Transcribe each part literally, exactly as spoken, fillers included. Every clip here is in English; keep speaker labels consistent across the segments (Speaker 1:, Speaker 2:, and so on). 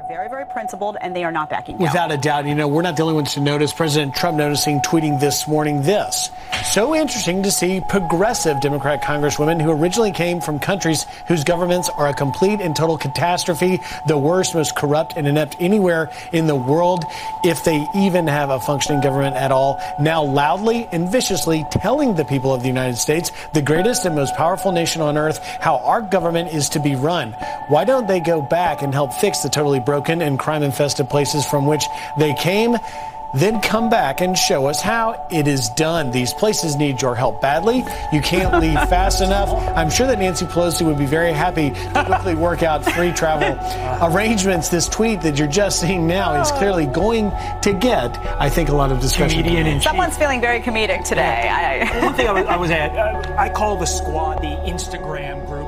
Speaker 1: very, very principled, and they are not backing down.
Speaker 2: Without a doubt. You know, we're not the only ones to notice. President Trump noticing, tweeting this morning this. So interesting to see progressive Democrat congresswomen who originally came from countries whose governments are a complete and total catastrophe, the worst, most corrupt and inept anywhere in the world, if they even have a functioning government at all, now loudly and viciously telling the people of the United States, the greatest and most powerful nation on earth, how our government is to be run. Why don't they go back and help fix the totally broken and crime-infested places from which they came? Then come back and show us how it is done. These places need your help badly. You can't leave fast enough. I'm sure that Nancy Pelosi would be very happy to quickly work out free travel arrangements. This tweet that you're just seeing now is clearly going to get, I think, a lot of discussion.
Speaker 1: Someone's feeling very comedic today.
Speaker 3: Yeah. I, One thing I was, I was at, uh, I call the squad the Instagram group.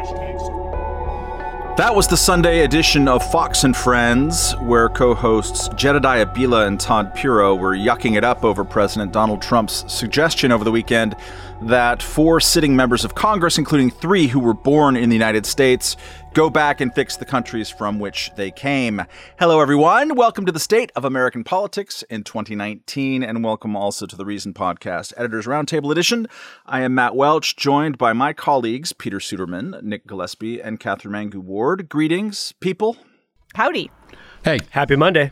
Speaker 4: That was the Sunday edition of Fox and Friends, where co-hosts Jedediah Bila and Todd Piro were yucking it up over President Donald Trump's suggestion over the weekend that four sitting members of Congress, including three who were born in the United States, go back and fix the countries from which they came. Hello, everyone. Welcome to the State of American Politics in twenty nineteen, and welcome also to the Reason Podcast Editors Roundtable Edition. I am Matt Welch, joined by my colleagues Peter Suderman, Nick Gillespie, and Catherine Mangu Ward. Greetings, people.
Speaker 1: Howdy.
Speaker 5: Hey.
Speaker 6: Happy Monday.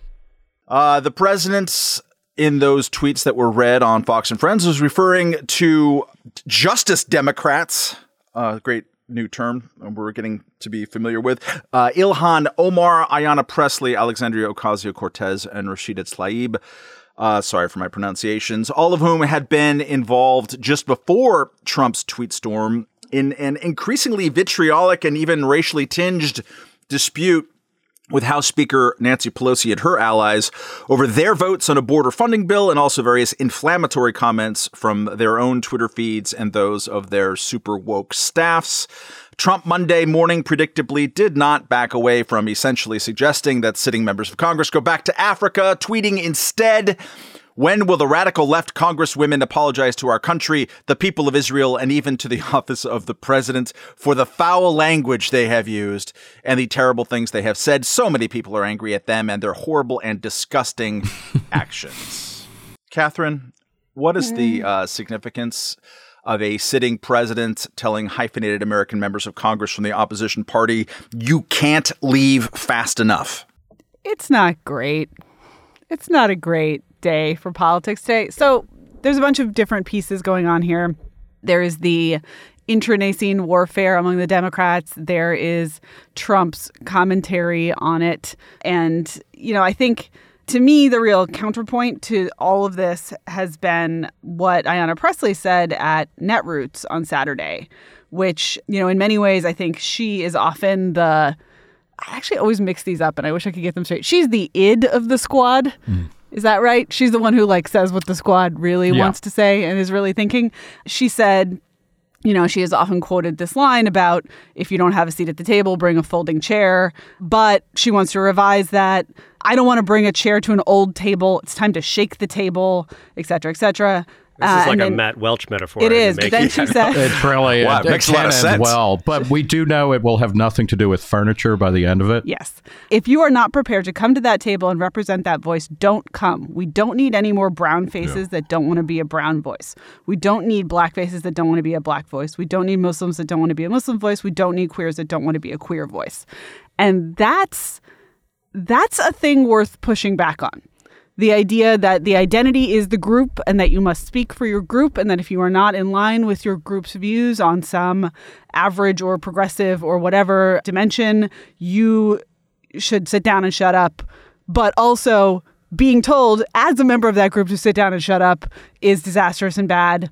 Speaker 4: Uh, the president's in those tweets that were read on Fox and Friends was referring to Justice Democrats, a uh, great new term we're getting to be familiar with, uh, Ilhan Omar, Ayanna Pressley, Alexandria Ocasio-Cortez, and Rashida Tlaib. Uh, sorry for my pronunciations, all of whom had been involved just before Trump's tweet storm in an increasingly vitriolic and even racially tinged dispute with House Speaker Nancy Pelosi and her allies over their votes on a border funding bill, and also various inflammatory comments from their own Twitter feeds and those of their super woke staffs. Trump Monday morning predictably did not back away from essentially suggesting that sitting members of Congress go back to Africa, tweeting instead, "When will the radical left congresswomen apologize to our country, the people of Israel, and even to the office of the president for the foul language they have used and the terrible things they have said? So many people are angry at them and their horrible and disgusting actions." Catherine, what is the uh, significance of a sitting president telling hyphenated American members of Congress from the opposition party, you can't leave fast enough?
Speaker 7: It's not great. It's not a great day for politics today. So there's a bunch of different pieces going on here. There is the internecine warfare among the Democrats. There is Trump's commentary on it. And, you know, I think to me, the real counterpoint to all of this has been what Ayanna Pressley said at Netroots on Saturday, which, you know, in many ways, I think she is often the I actually always mix these up and I wish I could get them straight. She's the id of the squad. Mm. Is that right? She's the one who like says what the squad really yeah. wants to say and is really thinking. She said, you know, she has often quoted this line about if you don't have a seat at the table, bring a folding chair. But she wants to revise that. I don't want to bring a chair to an old table. It's time to shake the table, et cetera, et cetera.
Speaker 6: This is
Speaker 7: uh,
Speaker 6: like a
Speaker 7: then,
Speaker 6: Matt Welch metaphor.
Speaker 7: It is. But then she said,
Speaker 5: it's really
Speaker 4: wow,
Speaker 5: it,
Speaker 4: it makes
Speaker 5: it
Speaker 4: a lot of sense.
Speaker 5: Well, but we do know it will have nothing to do with furniture by the end of it.
Speaker 7: Yes. If you are not prepared to come to that table and represent that voice, don't come. We don't need any more brown faces yeah. that don't want to be a brown voice. We don't need black faces that don't want to be a black voice. We don't need Muslims that don't want to be a Muslim voice. We don't need queers that don't want to be a queer voice. And that's that's a thing worth pushing back on. The idea that the identity is the group and that you must speak for your group, and that if you are not in line with your group's views on some average or progressive or whatever dimension, you should sit down and shut up. But also being told as a member of that group to sit down and shut up is disastrous and bad.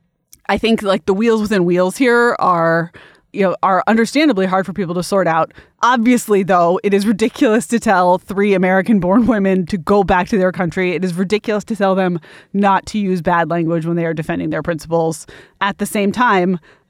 Speaker 7: I think like the wheels within wheels here are you know, are understandably hard for people to sort out. Obviously, though, it is ridiculous to tell three American-born women to go back to their country. It is ridiculous to tell them not to use bad language when they are defending their principles. At the same time,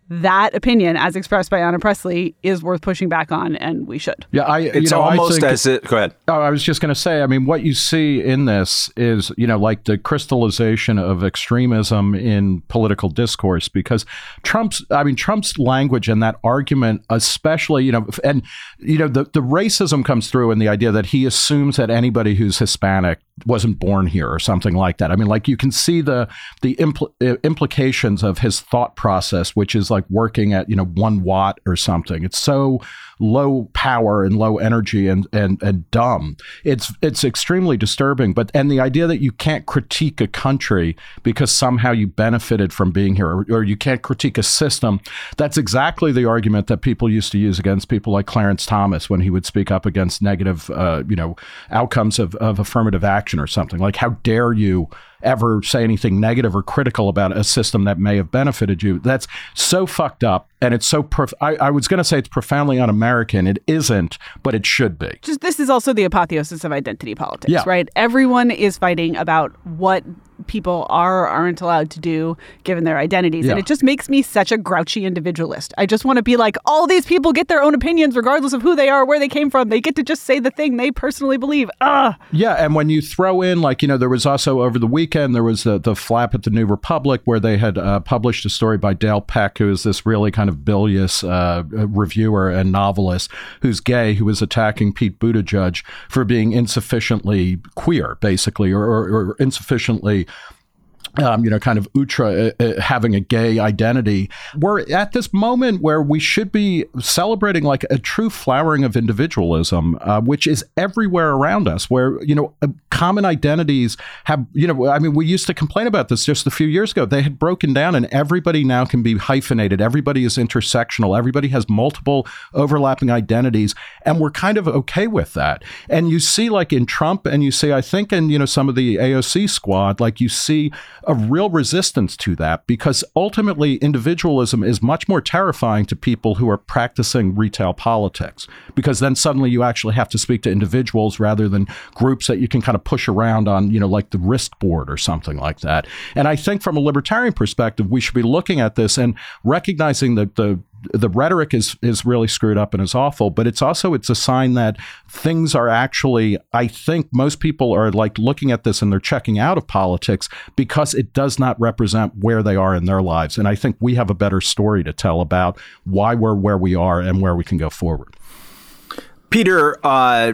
Speaker 7: that opinion, as expressed by Anna Pressley, is worth pushing back on, and we should.
Speaker 5: Yeah, I.
Speaker 4: It's
Speaker 5: you know,
Speaker 4: almost
Speaker 5: I think,
Speaker 4: as it. Go ahead.
Speaker 5: Oh, I was just going to say, I mean, what you see in this is, you know, like the crystallization of extremism in political discourse, because Trump's, I mean, Trump's language and that argument, especially, you know, and, you know, the, the racism comes through in the idea that he assumes that anybody who's Hispanic wasn't born here or something like that. I mean, like you can see the the impl- implications of his thought process, which is like working at, you know, one watt or something. It's so low power and low energy and and and dumb. It's it's extremely disturbing. But and the idea that you can't critique a country because somehow you benefited from being here, or, or you can't critique a system. That's exactly the argument that people used to use against people like Clarence Thomas when he would speak up against negative, uh, you know, outcomes of, of affirmative action or something. Like, how dare you ever say anything negative or critical about a system that may have benefited you? That's so fucked up. And it's so, prof- I, I was going to say it's profoundly un-American. It isn't, but it should be.
Speaker 7: Just this is also the apotheosis of identity politics,
Speaker 5: Yeah.
Speaker 7: right? Everyone is fighting about what people are or aren't allowed to do given their identities.
Speaker 5: Yeah.
Speaker 7: And it just makes me such a grouchy individualist. I just want to be like, all these people get their own opinions regardless of who they are, where they came from. They get to just say the thing they personally believe. Ah.
Speaker 5: Yeah, and when you throw in, like, you know, there was also over the weekend, there was the, the flap at the New Republic where they had uh, published a story by Dale Peck, who is this really kind of bilious uh, reviewer and novelist who's gay, who was attacking Pete Buttigieg for being insufficiently queer, basically, or, or, or insufficiently Um, you know, kind of ultra uh, uh, having a gay identity. We're at this moment where we should be celebrating like a true flowering of individualism, uh, which is everywhere around us, where, you know, uh, common identities have, you know, I mean, we used to complain about this just a few years ago. They had broken down and everybody now can be hyphenated. Everybody is intersectional. Everybody has multiple overlapping identities. And we're kind of okay with that. And you see like in Trump and you see, I think in, you know, some of the A O C squad, like you see a real resistance to that, because ultimately individualism is much more terrifying to people who are practicing retail politics, because then suddenly you actually have to speak to individuals rather than groups that you can kind of push around on, you know, like the risk board or something like that. And I think from a libertarian perspective, we should be looking at this and recognizing that the the rhetoric is is really screwed up and is awful, but it's also, it's a sign that things are actually, I think most people are like looking at this and they're checking out of politics because it does not represent where they are in their lives. And I think we have a better story to tell about why we're where we are and where we can go forward.
Speaker 4: Peter, uh,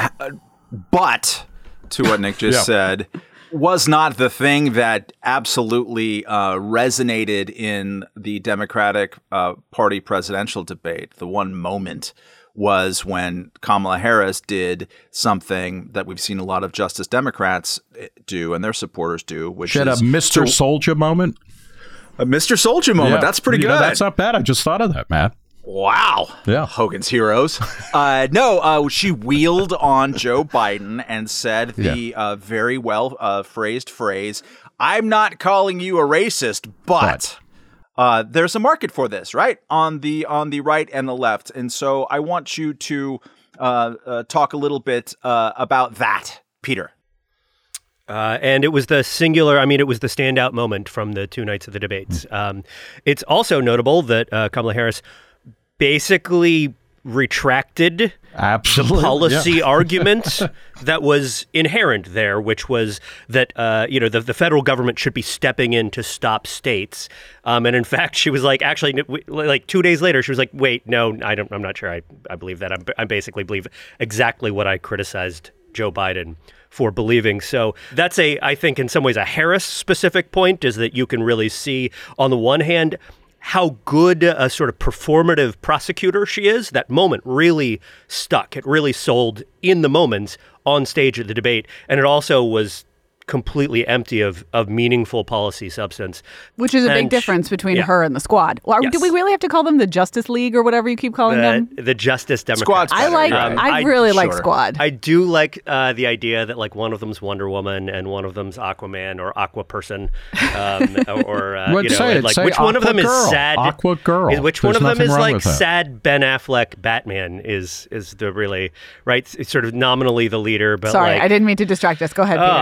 Speaker 4: but to what Nick just
Speaker 5: Yeah.
Speaker 4: said, was not the thing that absolutely uh, resonated in the Democratic uh, Party presidential debate. The one moment was when Kamala Harris did something that we've seen a lot of Justice Democrats do and their supporters do, which
Speaker 5: She had
Speaker 4: is
Speaker 5: a Mister
Speaker 4: to-
Speaker 5: Soldier moment.
Speaker 4: a Mister Soldier moment.
Speaker 5: Yeah.
Speaker 4: That's pretty
Speaker 5: You
Speaker 4: good.
Speaker 5: know, that's not bad. I just thought of that, Matt.
Speaker 4: Wow.
Speaker 5: Yeah.
Speaker 4: Hogan's Heroes. uh, no, uh, she wheeled on Joe Biden and said the
Speaker 5: Yeah.
Speaker 4: uh, very well uh, phrased phrase, "I'm not calling you a racist, but, uh, there's a market for this, right? On the on the right and the left." And so I want you to uh, uh, talk a little bit uh, about that, Peter.
Speaker 6: Uh, and it was the singular, I mean, it was the standout moment from the two nights of the debates. Um, it's also notable that uh, Kamala Harris basically retracted
Speaker 5: Absolutely.
Speaker 6: policy
Speaker 5: Yeah.
Speaker 6: argument that was inherent there, which was that, uh, you know, the, the federal government should be stepping in to stop states. Um, and in fact, she was like, actually, like two days later, she was like, wait, no, I don't, I'm not sure I, I believe that. I'm, I basically believe exactly what I criticized Joe Biden for believing. So that's a, I think in some ways, a Harris specific point, is that you can really see on the one hand how good a sort of performative prosecutor she is. That moment really stuck. It really sold in the moment on stage at the debate. And it also was completely empty of of meaningful policy substance.
Speaker 7: Which is a big
Speaker 6: And-
Speaker 7: difference between
Speaker 6: yeah.
Speaker 7: her and the squad. Well,
Speaker 6: Yes.
Speaker 7: do we really have to call them the Justice League or whatever you keep calling them?
Speaker 6: The, the Justice Democrats.
Speaker 4: Squad's
Speaker 7: I
Speaker 4: better,
Speaker 7: like.
Speaker 4: yeah.
Speaker 6: Um,
Speaker 7: I
Speaker 6: I-
Speaker 7: really like
Speaker 4: sure.
Speaker 7: Squad.
Speaker 6: I do like uh, the idea that like one of them's Wonder Woman and one of them's Aquaman or Aqua Person, um, or uh,
Speaker 5: Well,
Speaker 6: you know,
Speaker 5: say it.
Speaker 6: like
Speaker 5: Say
Speaker 6: which one of
Speaker 5: Aqua
Speaker 6: them is
Speaker 5: Girl.
Speaker 6: sad?
Speaker 5: Aqua Girl.
Speaker 6: is- Which
Speaker 5: There's
Speaker 6: one of them
Speaker 5: nothing
Speaker 6: is
Speaker 5: wrong
Speaker 6: like
Speaker 5: with that.
Speaker 6: sad Ben Affleck Batman? Is is the really right? It's sort of nominally the leader, but
Speaker 7: Sorry,
Speaker 6: like,
Speaker 7: I didn't mean to distract us. Go ahead,
Speaker 6: oh,
Speaker 7: Peter.
Speaker 6: that was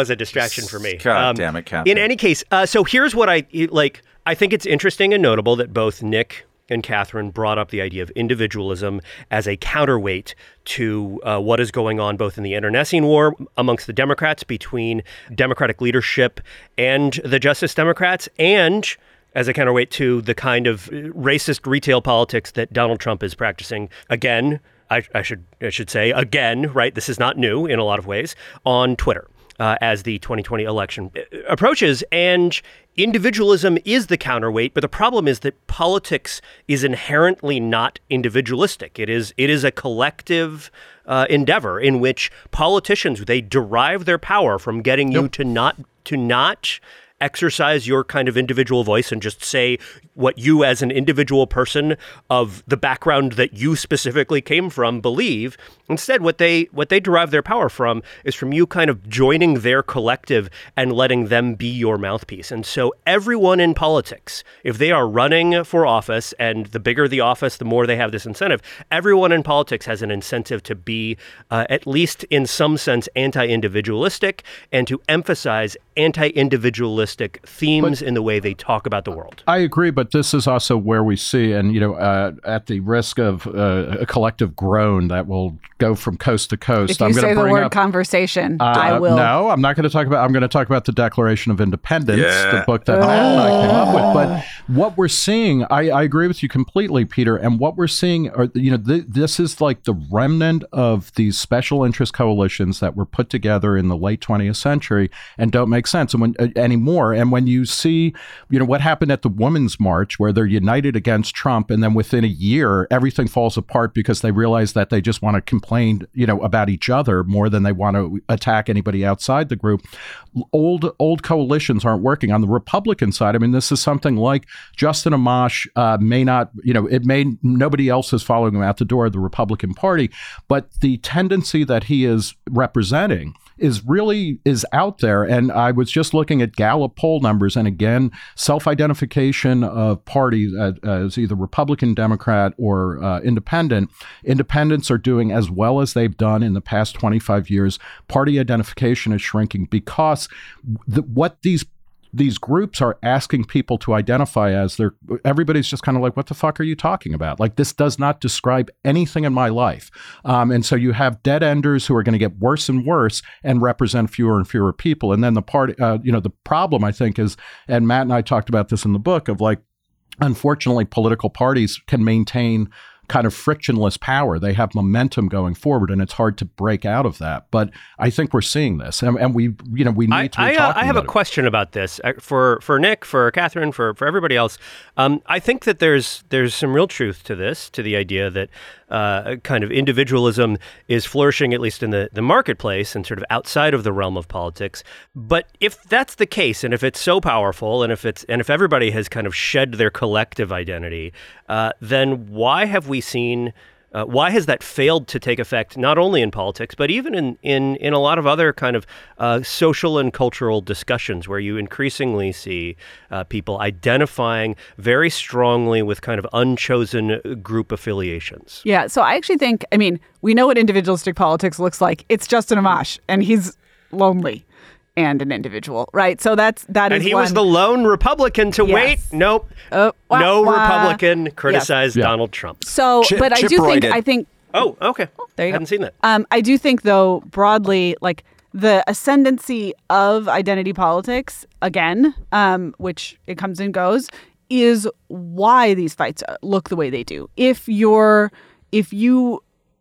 Speaker 6: was a distraction for me.
Speaker 4: God damn it, Catherine.
Speaker 6: In any case, uh, so here's what I like. I think it's interesting and notable that both Nick and Catherine brought up the idea of individualism as a counterweight to uh, what is going on both in the internecine war amongst the Democrats between Democratic leadership and the Justice Democrats, and as a counterweight to the kind of racist retail politics that Donald Trump is practicing again. I, I should I should say again, right? This is not new in a lot of ways on Twitter. Uh, as the twenty twenty election approaches. And individualism is the counterweight, but the problem is that politics is inherently not individualistic. It is it is a collective uh, endeavor in which politicians, they derive their power from getting you yep. to not to not exercise your kind of individual voice and just say what you as an individual person of the background that you specifically came from believe. Instead, what they what they derive their power from is from you kind of joining their collective and letting them be your mouthpiece. And so everyone in politics, if they are running for office, and the bigger the office, the more they have this incentive, everyone in politics has an incentive to be, uh, at least in some sense, anti-individualistic and to emphasize anti-individualistic themes but in the way they talk about the world.
Speaker 5: I agree, but this is also where we see, and you know, uh, at the risk of uh, a collective groan that will go from coast to coast.
Speaker 7: If you
Speaker 5: I'm
Speaker 7: say
Speaker 5: bring
Speaker 7: the word
Speaker 5: up,
Speaker 7: conversation,
Speaker 5: uh,
Speaker 7: I will.
Speaker 5: No, I'm not going to talk about. I'm going to talk about the Declaration of Independence,
Speaker 4: yeah.
Speaker 5: the book that
Speaker 7: uh,
Speaker 5: Matt and I came up with. But what we're seeing, I, I agree with you completely, Peter. And what we're seeing, are you know, th- this is like the remnant of these special interest coalitions that were put together in the late twentieth century and don't make sense and when, uh, anymore. And when you see, you know, what happened at the Women's March, where they're united against Trump, and then within a year, everything falls apart because they realize that they just want to complain, you know, about each other more than they want to attack anybody outside the group. Old old coalitions aren't working. On the Republican side, I mean, this is something like Justin Amash uh, may not, you know, it may, nobody else is following him out the door of the Republican Party, but the tendency that he is representing is really is out there. And I was just looking at Gallup poll numbers, and again, self-identification of parties as, as either Republican, Democrat, or uh, independent. Independents are doing as well as they've done in the past twenty-five years. Party identification is shrinking because the, what these these groups are asking people to identify as, they're everybody's just kind of like, what the fuck are you talking about? Like, this does not describe anything in my life. Um, and so you have dead enders who are going to get worse and worse and represent fewer and fewer people. And then the part, uh, you know, the problem, I think, is, and Matt and I talked about this in the book, of like, unfortunately, political parties can maintain kind of frictionless power. They have momentum going forward, and it's hard to break out of that. But I think we're seeing this, and, and we, you know, we need
Speaker 6: I,
Speaker 5: to be
Speaker 6: I,
Speaker 5: talking
Speaker 6: uh, I have
Speaker 5: about
Speaker 6: a
Speaker 5: it.
Speaker 6: question about this for for Nick, for Catherine, for for everybody else. Um, I think that there's there's some real truth to this, to the idea that uh, kind of individualism is flourishing, at least in the, the marketplace and sort of outside of the realm of politics. But if that's the case, and if it's so powerful, and if it's and if everybody has kind of shed their collective identity, uh, then why have we seen Uh, why has that failed to take effect, not only in politics, but even in, in, in a lot of other kind of uh, social and cultural discussions, where you increasingly see uh, people identifying very strongly with kind of unchosen group affiliations?
Speaker 7: Yeah, so I actually think, I mean, we know what individualistic politics looks like. It's Justin Amash, and he's lonely and an individual, right? So that's that is
Speaker 6: and he
Speaker 7: one.
Speaker 6: was the lone Republican to
Speaker 7: Yes.
Speaker 6: wait. Nope,
Speaker 7: Uh, wah,
Speaker 6: no
Speaker 7: wah.
Speaker 6: Republican criticized
Speaker 5: Yes. Yeah.
Speaker 6: Donald Trump.
Speaker 7: So,
Speaker 4: Chip-
Speaker 7: but I
Speaker 4: Chip
Speaker 7: do
Speaker 4: Roy
Speaker 7: think
Speaker 4: did.
Speaker 7: I think
Speaker 6: Oh, okay.
Speaker 7: there you
Speaker 6: Hadn't
Speaker 7: go.
Speaker 6: seen that.
Speaker 7: Um, I do think, though, broadly, like the ascendancy of identity politics, again, um, which it comes and goes, is why these fights look the way they do. If you're, if you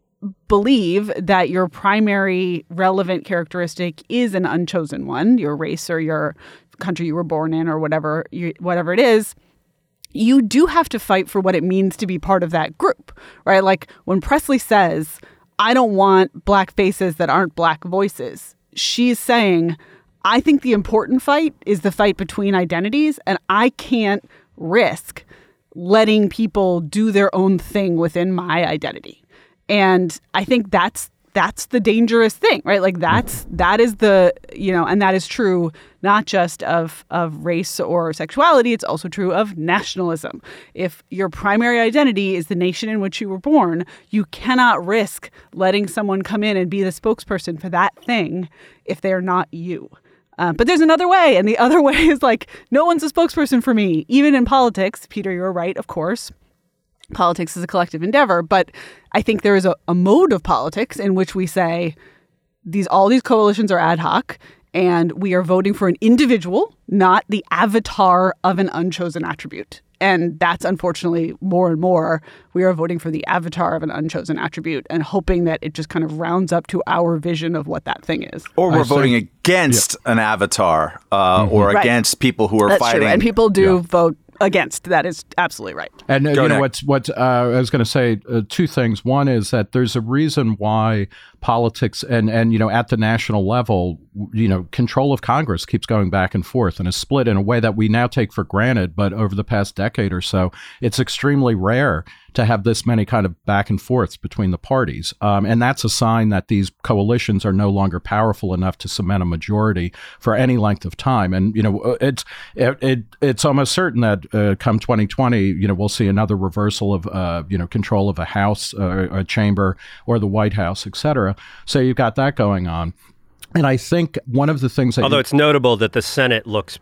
Speaker 7: believe that your primary relevant characteristic is an unchosen one, your race or your country you were born in or whatever, you, whatever it is, you do have to fight for what it means to be part of that group, right? Like when Presley says, I don't want black faces that aren't black voices, she's saying, I think the important fight is the fight between identities, and I can't risk letting people do their own thing within my identity. And I think that's that's the dangerous thing, right? Like that's that is the, you know, and that is true not just of of race or sexuality, it's also true of nationalism. If your primary identity is the nation in which you were born, you cannot risk letting someone come in and be the spokesperson for that thing if they're not you. Uh, but there's another way. And the other way is like, no one's a spokesperson for me. Even in politics, Peter, you're right, of course. Politics is a collective endeavor. But I think there is a, a mode of politics in which we say these all these coalitions are ad hoc. And we are voting for an individual, not the avatar of an unchosen attribute. And that's unfortunately more and more, we are voting for the avatar of an unchosen attribute and hoping that it just kind of rounds up to our vision of what that thing is.
Speaker 4: Or we're
Speaker 5: I
Speaker 4: voting
Speaker 5: think-
Speaker 4: against an avatar uh,
Speaker 5: Mm-hmm.
Speaker 4: or
Speaker 7: Right.
Speaker 4: against people who are
Speaker 7: That's
Speaker 4: fighting.
Speaker 7: true. And people do
Speaker 5: Yeah.
Speaker 7: vote against. That is absolutely right.
Speaker 5: And uh,
Speaker 4: Go,
Speaker 5: you know
Speaker 4: Nick.
Speaker 5: what's what uh, I was going to say uh, two things. One is that there's a reason why politics and and you know at the national level, you know, control of Congress keeps going back and forth and is split in a way that we now take for granted. But over the past decade or so, it's extremely rare to have this many kind of back and forths between the parties. Um, and that's a sign that these coalitions are no longer powerful enough to cement a majority for any length of time. And, you know, it's it, it it's almost certain that uh, come twenty twenty, you know, we'll see another reversal of, uh, you know, control of a House, uh, a chamber, or the White House, et cetera. So you've got that going on. And I think one of the things that
Speaker 6: Although
Speaker 5: you,
Speaker 6: it's notable that the Senate looks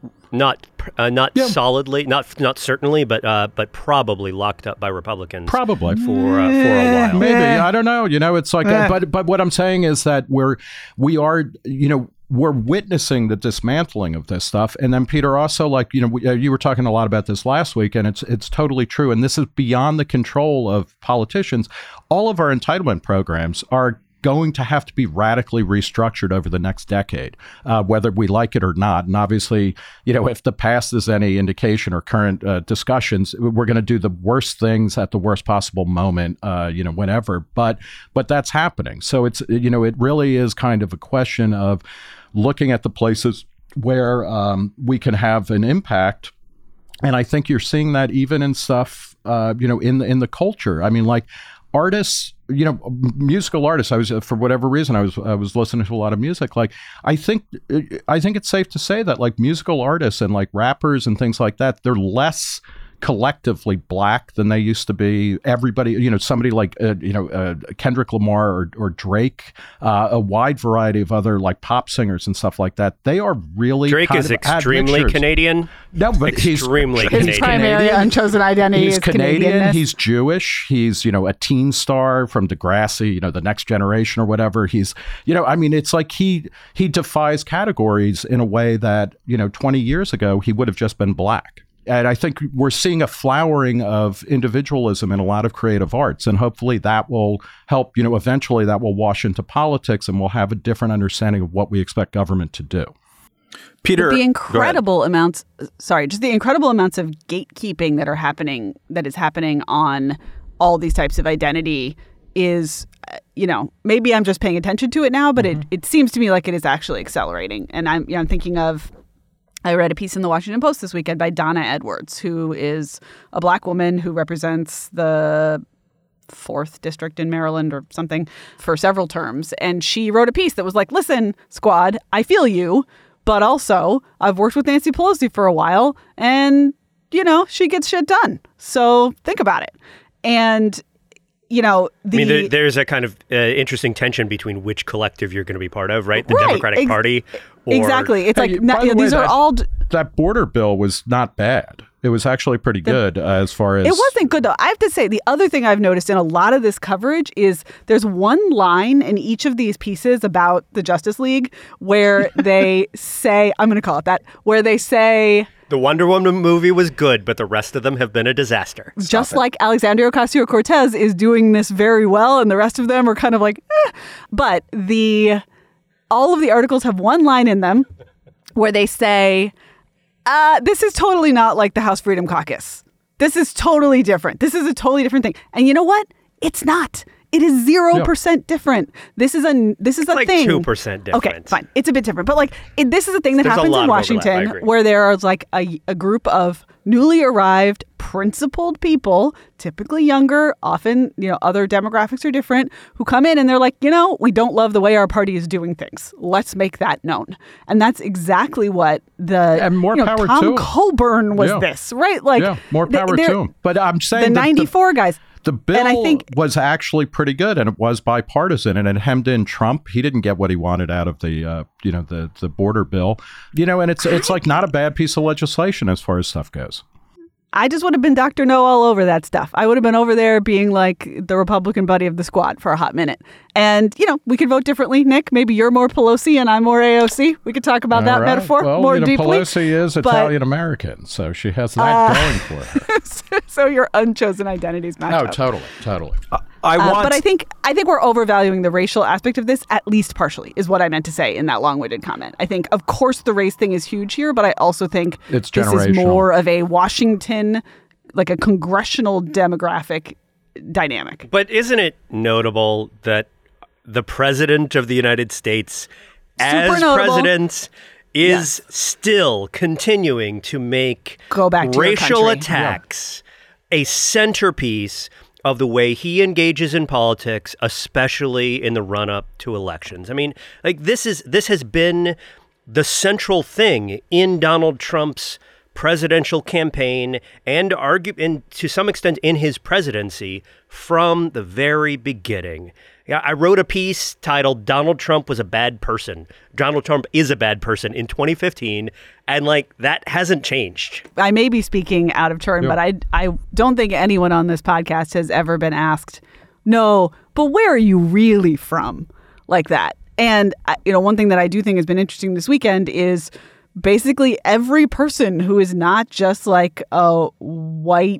Speaker 6: not uh, not
Speaker 5: Yeah.
Speaker 6: solidly, not not certainly, but uh, but probably locked up by Republicans.
Speaker 5: Probably.
Speaker 6: for uh, for a while.
Speaker 5: Maybe I don't know. You know, it's like,
Speaker 7: Eh.
Speaker 5: but but what I'm saying is that we're we are, you know, we're witnessing the dismantling of this stuff. And then Peter, also, like, you know, we, uh, you were talking a lot about this last week, and it's it's totally true. And this is beyond the control of politicians. All of our entitlement programs are going to have to be radically restructured over the next decade, uh, whether we like it or not. And obviously, you know, if the past is any indication or current uh, discussions, we're going to do the worst things at the worst possible moment, uh, you know, whenever. But but that's happening. So it's, you know, it really is kind of a question of looking at the places where um, we can have an impact. And I think you're seeing that even in stuff, uh, you know, in the, in the culture. I mean, like, artists, you know, musical artists. I was, for whatever reason, I was I was listening to a lot of music. Like, I think I think it's safe to say that, like, musical artists and like rappers and things like that, they're less collectively black than they used to be. Everybody, you know, somebody like, uh, you know, uh, Kendrick Lamar or, or Drake, uh, a wide variety of other like pop singers and stuff like that. They are really
Speaker 6: Drake
Speaker 5: kind
Speaker 6: is
Speaker 5: of
Speaker 6: extremely
Speaker 5: admixtures.
Speaker 6: Canadian.
Speaker 5: No, but he's
Speaker 6: Extremely
Speaker 7: His
Speaker 6: Canadian.
Speaker 7: primary unchosen identity
Speaker 5: He's
Speaker 7: is
Speaker 5: Canadian.
Speaker 7: Canadianness.
Speaker 5: He's Jewish. He's, you know, a teen star from Degrassi, you know, The Next Generation or whatever. He's, you know, I mean, it's like he he defies categories in a way that, you know, twenty years ago, he would have just been black. And I think we're seeing a flowering of individualism in a lot of creative arts. And hopefully that will help, you know, eventually that will wash into politics and we'll have a different understanding of what we expect government to do.
Speaker 4: Peter,
Speaker 7: the
Speaker 4: go ahead.
Speaker 7: incredible amounts sorry just the incredible amounts of gatekeeping that are happening that is happening on all these types of identity is, uh, you know, maybe I'm just paying attention to it now, but mm-hmm. it, it seems to me like it is actually accelerating. And I'm, you know, I'm thinking of, I read a piece in the Washington Post this weekend by Donna Edwards, who is a black woman who represents the fourth district in Maryland or something for several terms. And she wrote a piece that was like, listen, squad, I feel you. But also, I've worked with Nancy Pelosi for a while, and, you know, she gets shit done. So think about it. And, you know, the...
Speaker 6: I mean, there, there's a kind of uh, interesting tension between which collective you're going to be part of, right? The
Speaker 7: Right.
Speaker 6: Democratic
Speaker 7: Ex-
Speaker 6: Party. Or,
Speaker 7: Exactly. It's
Speaker 5: Hey,
Speaker 7: like,
Speaker 5: by
Speaker 7: not,
Speaker 5: the
Speaker 7: you know,
Speaker 5: way,
Speaker 7: these are
Speaker 5: that-
Speaker 7: all... d-
Speaker 5: That border bill was not bad. It was actually pretty good uh, as far as...
Speaker 7: It wasn't good, though. I have to say, the other thing I've noticed in a lot of this coverage is there's one line in each of these pieces about the Justice League where they say, I'm going to call it that, where they say...
Speaker 6: The Wonder Woman movie was good, but the rest of them have been a disaster.
Speaker 7: Just like Alexandria Ocasio-Cortez is doing this very well, and the rest of them are kind of like, eh. But the all of the articles have one line in them where they say, uh, this is totally not like the House Freedom Caucus. This is totally different. This is a totally different thing. And you know what? It's not. It is zero percent different. This is a this is a
Speaker 6: like
Speaker 7: thing.
Speaker 6: two percent different.
Speaker 7: Okay, fine. It's a bit different, but like it, this is a thing that
Speaker 6: There's a
Speaker 7: happens
Speaker 6: lot
Speaker 7: in
Speaker 6: of overlap. I
Speaker 7: Washington,
Speaker 6: agree.
Speaker 7: where there is like a, a group of newly arrived, principled people, typically younger, often, you know, other demographics are different, who come in and they're like, you know, we don't love the way our party is doing things. Let's make that known. And that's exactly what the
Speaker 5: And more
Speaker 7: you know,
Speaker 5: power
Speaker 7: Tom
Speaker 5: to 'em.
Speaker 7: Coburn was
Speaker 5: Yeah.
Speaker 7: this, right? Like,
Speaker 5: yeah, more power
Speaker 7: they're-
Speaker 5: to him. But I'm saying
Speaker 7: the
Speaker 5: that
Speaker 7: ninety-four guys.
Speaker 5: The bill
Speaker 7: And I think-
Speaker 5: was actually pretty good, and it was bipartisan, and it hemmed in Trump. He didn't get what he wanted out of the, uh, you know, the the border bill, you know, and it's it's like not a bad piece of legislation as far as stuff goes.
Speaker 7: I just would have been Doctor No all over that stuff. I would have been over there being like the Republican buddy of the squad for a hot minute. And, you know, we could vote differently. Nick, maybe you're more Pelosi and I'm more A O C. We could talk about
Speaker 5: All
Speaker 7: that
Speaker 5: right.
Speaker 7: metaphor
Speaker 5: well,
Speaker 7: more
Speaker 5: you know,
Speaker 7: deeply.
Speaker 5: Pelosi is
Speaker 7: but-
Speaker 5: Italian-American, so she has that
Speaker 7: Uh,
Speaker 5: going for her.
Speaker 7: So your unchosen identities match
Speaker 5: Oh,
Speaker 7: up.
Speaker 5: totally, totally.
Speaker 4: I
Speaker 7: Uh,
Speaker 4: want.
Speaker 7: but I think I think we're overvaluing the racial aspect of this, at least partially, is what I meant to say in that long-winded comment. I think, of course, the race thing is huge here, but I also think
Speaker 5: It's
Speaker 7: this is
Speaker 5: generational.
Speaker 7: more of a Washington, like a congressional demographic dynamic.
Speaker 6: But isn't it notable that the president of the United States, as
Speaker 7: Super notable.
Speaker 6: president, is
Speaker 7: Yes.
Speaker 6: still continuing to make
Speaker 7: Go back to your
Speaker 6: racial
Speaker 7: country.
Speaker 6: attacks a centerpiece of the way he engages in politics, especially in the run-up to elections. I mean, like this is this has been the central thing in Donald Trump's presidential campaign and argue and to some extent in his presidency from the very beginning. Yeah, I wrote a piece titled "Donald Trump was a bad person." Donald Trump is a bad person in twenty fifteen, and like that hasn't changed.
Speaker 7: I may be speaking out of turn,
Speaker 5: Yeah.
Speaker 7: but I I don't think anyone on this podcast has ever been asked, no, but where are you really from? Like that. And, I- you know, one thing that I do think has been interesting this weekend is basically every person who is not just like a white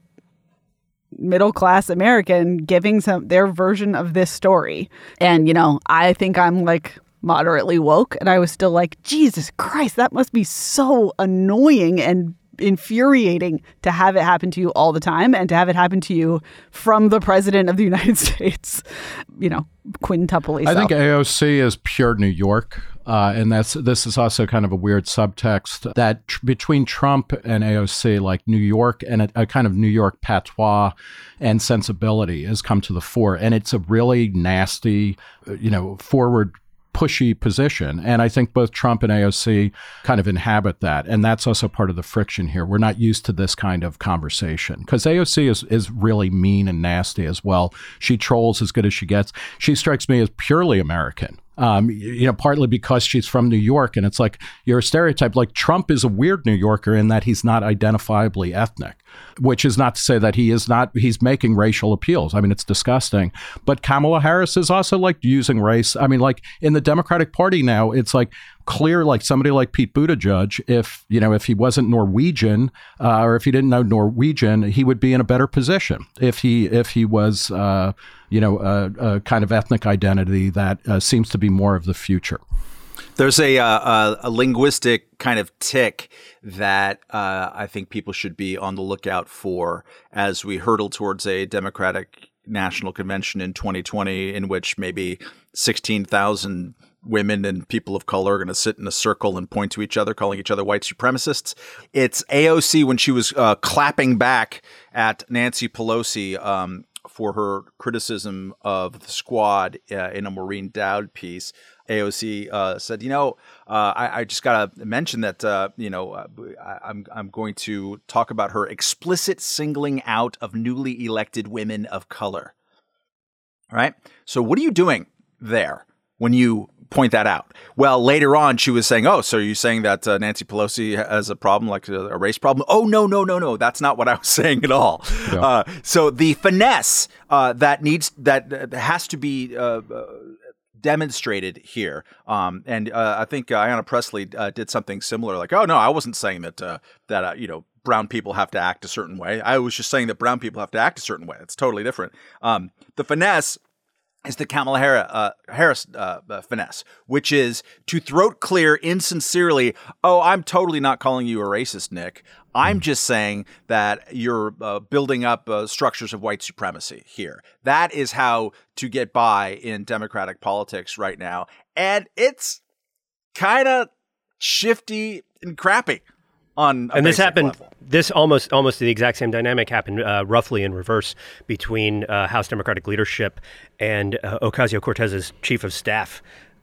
Speaker 7: middle class American giving some their version of this story. And, you know, I think I'm like moderately woke, and I was still like, Jesus Christ, that must be so annoying and infuriating to have it happen to you all the time and to have it happen to you from the president of the United States, you know, quintuply
Speaker 5: I
Speaker 7: so.
Speaker 5: think A O C is pure New York. Uh, and that's this is also kind of a weird subtext that tr- between Trump and A O C, like New York and a, a kind of New York patois and sensibility has come to the fore. And it's a really nasty, uh, you know, forward pushy position. And I think both Trump and A O C kind of inhabit that. And that's also part of the friction here. We're not used to this kind of conversation because A O C is, is really mean and nasty as well. She trolls as good as she gets. She strikes me as purely American. Um, you know, partly because she's from New York, and it's like you're a stereotype. Like Trump is a weird New Yorker in that he's not identifiably ethnic, which is not to say that he is not. He's making racial appeals. I mean, it's disgusting. But Kamala Harris is also like using race. I mean, like in the Democratic Party now, it's like clear, like somebody like Pete Buttigieg, if you know, if he wasn't Norwegian uh, or if he didn't know Norwegian, he would be in a better position. If he if he was, uh, you know, a, a kind of ethnic identity that uh, seems to be more of the future.
Speaker 4: There's a, uh, a linguistic kind of tick that uh, I think people should be on the lookout for as we hurtle towards a Democratic National Convention in twenty twenty, in which maybe sixteen thousand women and people of color are going to sit in a circle and point to each other, calling each other white supremacists. It's A O C when she was uh, clapping back at Nancy Pelosi um, for her criticism of the squad uh, in a Maureen Dowd piece. A O C uh, said, you know, uh, I, I just got to mention that, uh, you know, uh, I, I'm I'm going to talk about her explicit singling out of newly elected women of color. All right. So what are you doing there when you point that out? Well, later on, she was saying, oh, so are you saying that uh, Nancy Pelosi has a problem, like a, a race problem? Oh, no, no, no, no. That's not what I was saying at all. Yeah. Uh, so the finesse uh, that needs that uh, has to be uh, uh, demonstrated here. Um, and uh, I think uh, Ayanna Pressley uh, did something similar, like, oh, no, I wasn't saying that, uh, that uh, you know, brown people have to act a certain way. I was just saying that brown people have to act a certain way. It's totally different. Um, the finesse is the Kamala Harris, uh, Harris uh, uh, finesse, which is to throat clear insincerely, oh, I'm totally not calling you a racist, Nick. I'm just saying that you're uh, building up uh, structures of white supremacy here. That is how to get by in Democratic politics right now. And it's kind of shifty and crappy on a
Speaker 6: and this happened
Speaker 4: level.
Speaker 6: This almost almost the exact same dynamic happened uh, roughly in reverse between uh, House Democratic leadership and uh, Ocasio-Cortez's chief of staff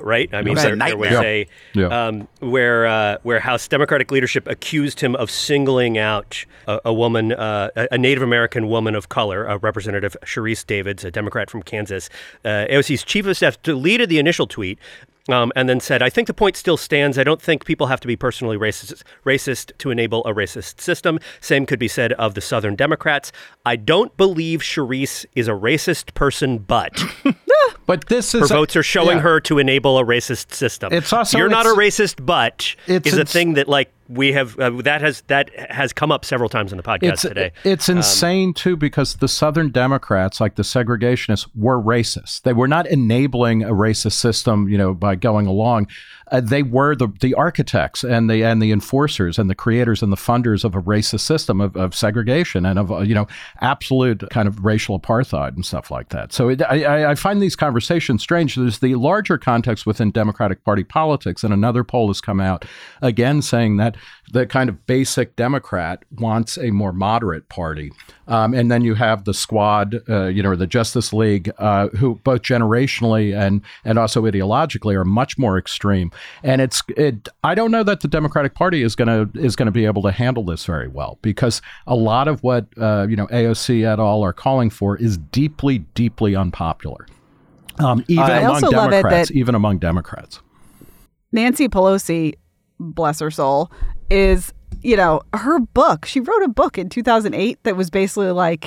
Speaker 6: right? I mean,
Speaker 4: Right.
Speaker 6: there, there was
Speaker 4: Yeah.
Speaker 6: a
Speaker 5: Yeah.
Speaker 6: um, where uh, where House Democratic leadership accused him of singling out a, a woman, uh, a Native American woman of color, uh, Representative Sharice Davids, a Democrat from Kansas. Uh, A O C's chief of staff deleted the initial tweet. Um, and then said, I think the point still stands. I don't think people have to be personally racist, racist to enable a racist system. Same could be said of the Southern Democrats. I don't believe Sharice is a racist person, but
Speaker 5: But this
Speaker 6: her
Speaker 5: is
Speaker 6: votes are showing
Speaker 5: yeah.
Speaker 6: her to enable a racist system.
Speaker 5: It's also-
Speaker 6: You're not a
Speaker 5: it's-
Speaker 6: racist, but
Speaker 5: it's
Speaker 6: is a
Speaker 5: ins-
Speaker 6: thing that like we have uh, that has that has come up several times in the podcast
Speaker 5: It's,
Speaker 6: today.
Speaker 5: it's insane, too, because the Southern Democrats, like the segregationists, were racist. They were not enabling a racist system, you know, by going along. Uh, they were the the architects and the and the enforcers and the creators and the funders of a racist system of, of segregation and of, uh, you know, absolute kind of racial apartheid and stuff like that. So it, I, I find these conversations strange. There's the larger context within Democratic Party politics, and another poll has come out again saying that the kind of basic Democrat wants a more moderate party. Um, and then you have the squad, uh, you know, the Justice League, uh, who both generationally and and also ideologically are much more extreme. And it's it. I don't know that the Democratic Party is gonna is gonna be able to handle this very well, because a lot of what uh, you know A O C et al. Are calling for is deeply, deeply unpopular, um, even
Speaker 7: I
Speaker 5: among
Speaker 7: also love it
Speaker 5: Democrats.
Speaker 7: that-
Speaker 5: Even among Democrats.
Speaker 7: Nancy Pelosi, bless her soul, is, you know, her book. She wrote a book in two thousand eight that was basically like,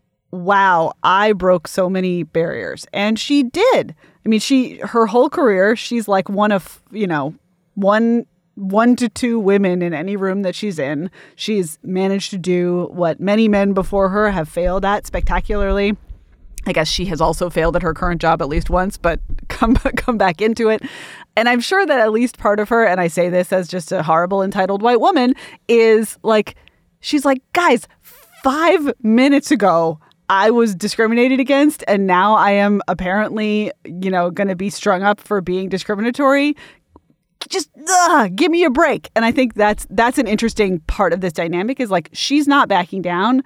Speaker 7: wow, I broke so many barriers. And she did. I mean, she, her whole career, she's like one of, you know, one, one to two women in any room that she's in. She's managed to do what many men before her have failed at spectacularly. I guess she has also failed at her current job at least once, but come come back into it. And I'm sure that at least part of her, and I say this as just a horrible entitled white woman, is like, she's like, guys, five minutes ago, I was discriminated against, and now I am apparently, you know, going to be strung up for being discriminatory. Just ugh, give me a break. And I think that's that's an interesting part of this dynamic, is like, she's not backing down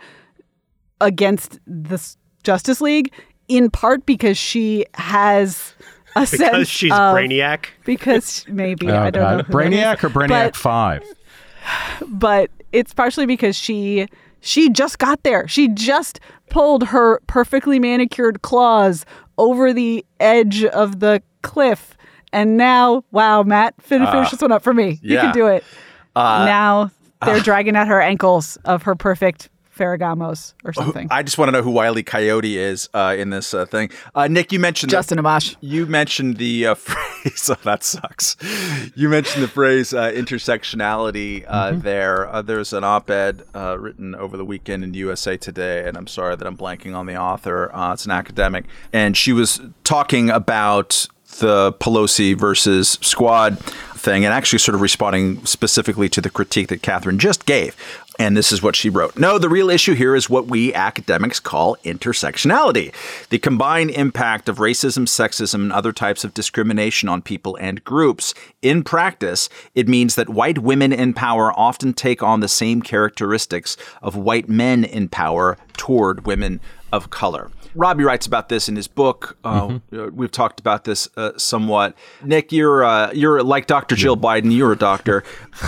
Speaker 7: against this Justice League, in part because she has a sense
Speaker 6: because she's
Speaker 7: of,
Speaker 6: Brainiac.
Speaker 7: Because maybe
Speaker 5: Oh,
Speaker 7: I don't
Speaker 5: God.
Speaker 7: know who that
Speaker 5: Brainiac
Speaker 7: is.
Speaker 5: or Brainiac
Speaker 7: But-
Speaker 5: Five.
Speaker 7: but it's partially because she she just got there. She just pulled her perfectly manicured claws over the edge of the cliff, and now, wow, Matt, finish, finish this one up for me. You
Speaker 4: yeah.
Speaker 7: can do it.
Speaker 4: Uh,
Speaker 7: now they're dragging at her ankles of her perfect Ferragamos or something.
Speaker 4: I just want to know who Wile E. Coyote is uh, in this uh, thing. Uh, Nick, you mentioned
Speaker 7: Justin Amash.
Speaker 4: You mentioned the uh, phrase. Oh, that sucks. You mentioned the phrase uh, intersectionality uh,
Speaker 5: Mm-hmm.
Speaker 4: there. Uh, there's an op-ed uh, written over the weekend in U S A Today, and I'm sorry that I'm blanking on the author. Uh, it's an academic, and she was talking about the Pelosi versus Squad thing, and actually sort of responding specifically to the critique that Catherine just gave. And this is what she wrote. No, the real issue here is what we academics call intersectionality, the combined impact of racism, sexism, and other types of discrimination on people and groups. In practice, it means that white women in power often take on the same characteristics of white men in power toward women of color. Robbie writes about this in his book. Uh, mm-hmm. We've talked about this uh, somewhat. Nick, you're uh, you're like Doctor Jill Biden. You're a doctor.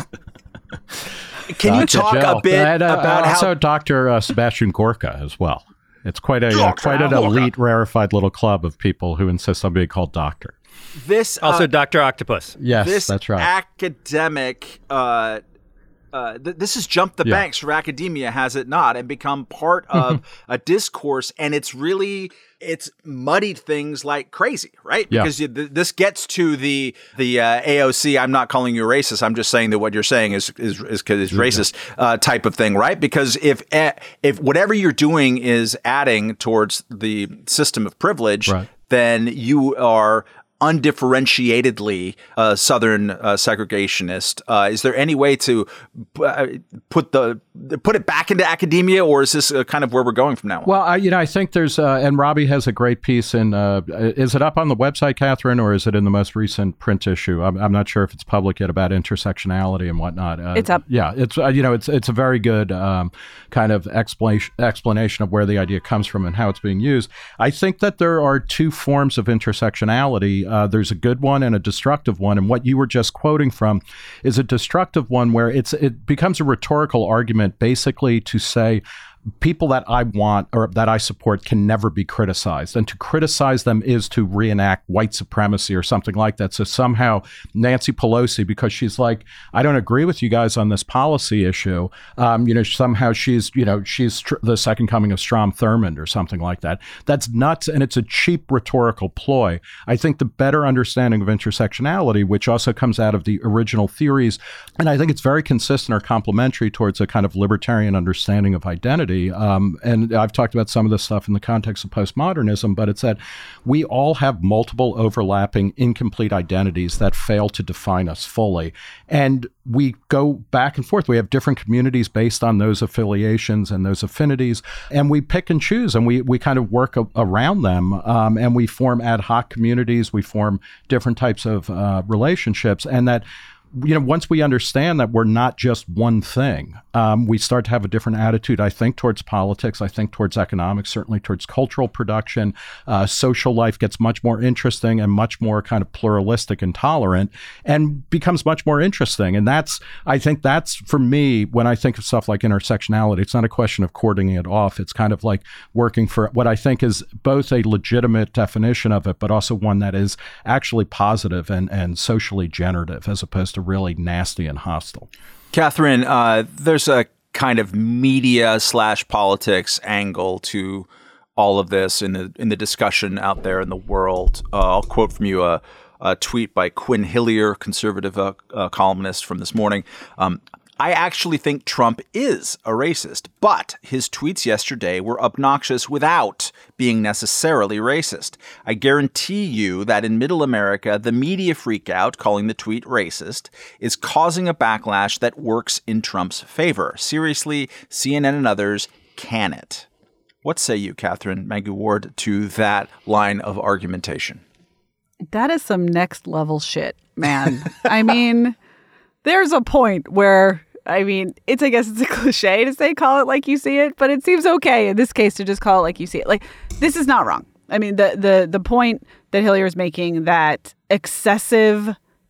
Speaker 4: Can you
Speaker 5: Doctor
Speaker 4: talk
Speaker 5: Jill.
Speaker 4: a bit
Speaker 5: And, uh,
Speaker 4: about
Speaker 5: also
Speaker 4: how
Speaker 5: Doctor Uh, Sebastian Gorka as well? It's quite a uh,
Speaker 4: Doctor
Speaker 5: quite an
Speaker 4: Gorka.
Speaker 5: elite, rarefied little club of people who insist on being called doctor.
Speaker 4: this uh,
Speaker 6: Also, Doctor Octopus.
Speaker 5: Yes,
Speaker 4: this
Speaker 5: that's right.
Speaker 4: academic uh, uh, th- this has jumped the
Speaker 5: Yeah.
Speaker 4: banks for academia, has it not, and become part of a discourse, and it's really it's muddied things like crazy, right?
Speaker 5: Yeah.
Speaker 4: Because you, th- this gets to the the uh, A O C. I'm not calling you a racist. I'm just saying that what you're saying is is is, is racist uh, type of thing, right? Because if uh, if whatever you're doing is adding towards the system of privilege,
Speaker 5: Right.
Speaker 4: then you are undifferentiatedly uh, Southern uh, segregationist. Uh, is there any way to uh, put the put it back into academia, or is this uh, kind of where we're going from now on?
Speaker 5: Well, I, you know, I think there's, uh, and Robbie has a great piece in, uh, is it up on the website, Catherine, or is it in the most recent print issue? I'm, I'm not sure if it's public yet about intersectionality and whatnot. Uh,
Speaker 7: it's up.
Speaker 5: Yeah, it's, uh, you know, it's it's a very good um, kind of explanation, explanation of where the idea comes from and how it's being used. I think that there are two forms of intersectionality. Uh, there's a good one and a destructive one. And what you were just quoting from is a destructive one where it's it becomes a rhetorical argument basically to say people that I want or that I support can never be criticized. And to criticize them is to reenact white supremacy or something like that. So somehow Nancy Pelosi, because she's like, I don't agree with you guys on this policy issue, um, you know, somehow she's, you know, she's tr- the second coming of Strom Thurmond or something like that. That's nuts. And it's a cheap rhetorical ploy. I think the better understanding of intersectionality, which also comes out of the original theories, and I think it's very consistent or complementary towards a kind of libertarian understanding of identity. Um, and I've talked about some of this stuff in the context of postmodernism, but it's that we all have multiple overlapping, incomplete identities that fail to define us fully. And we go back and forth. We have different communities based on those affiliations and those affinities, and we pick and choose, and we, we kind of work a, around them, um, and we form ad hoc communities. We form different types of uh, relationships, and that you know, once we understand that we're not just one thing, um, we start to have a different attitude, I think, towards politics, I think towards economics, certainly towards cultural production. Uh, social life gets much more interesting and much more kind of pluralistic and tolerant and becomes much more interesting. And that's, I think that's, for me, when I think of stuff like intersectionality, it's not a question of cording it off. It's kind of like working for what I think is both a legitimate definition of it, but also one that is actually positive and, and socially generative as opposed to really nasty and hostile.
Speaker 4: Catherine, uh, there's a kind of media slash politics angle to all of this in the in the discussion out there in the world. Uh, I'll quote from you a, a tweet by Quinn Hillier, conservative uh, uh, columnist from this morning. Um, I actually think Trump is a racist, but his tweets yesterday were obnoxious without being necessarily racist. I guarantee you that in middle America, the media freakout, calling the tweet racist, is causing a backlash that works in Trump's favor. Seriously, C N N and others, can it? What say you, Catherine Mangu-Ward, to that line of argumentation?
Speaker 7: That is some next level shit, man. I mean, there's a point where, I mean, it's, I guess it's a cliche to say call it like you see it, but it seems okay in this case to just call it like you see it. Like, this is not wrong. I mean, the the the point that Hillier is making that excessive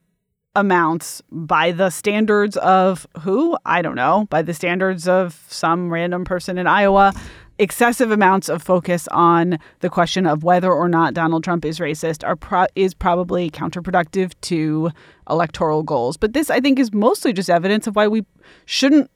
Speaker 7: amounts by the standards of who? I don't know. By the standards of some random person in Iowa, excessive amounts of focus on the question of whether or not Donald Trump is racist are pro- is probably counterproductive to electoral goals. But this, I think, is mostly just evidence of why we shouldn't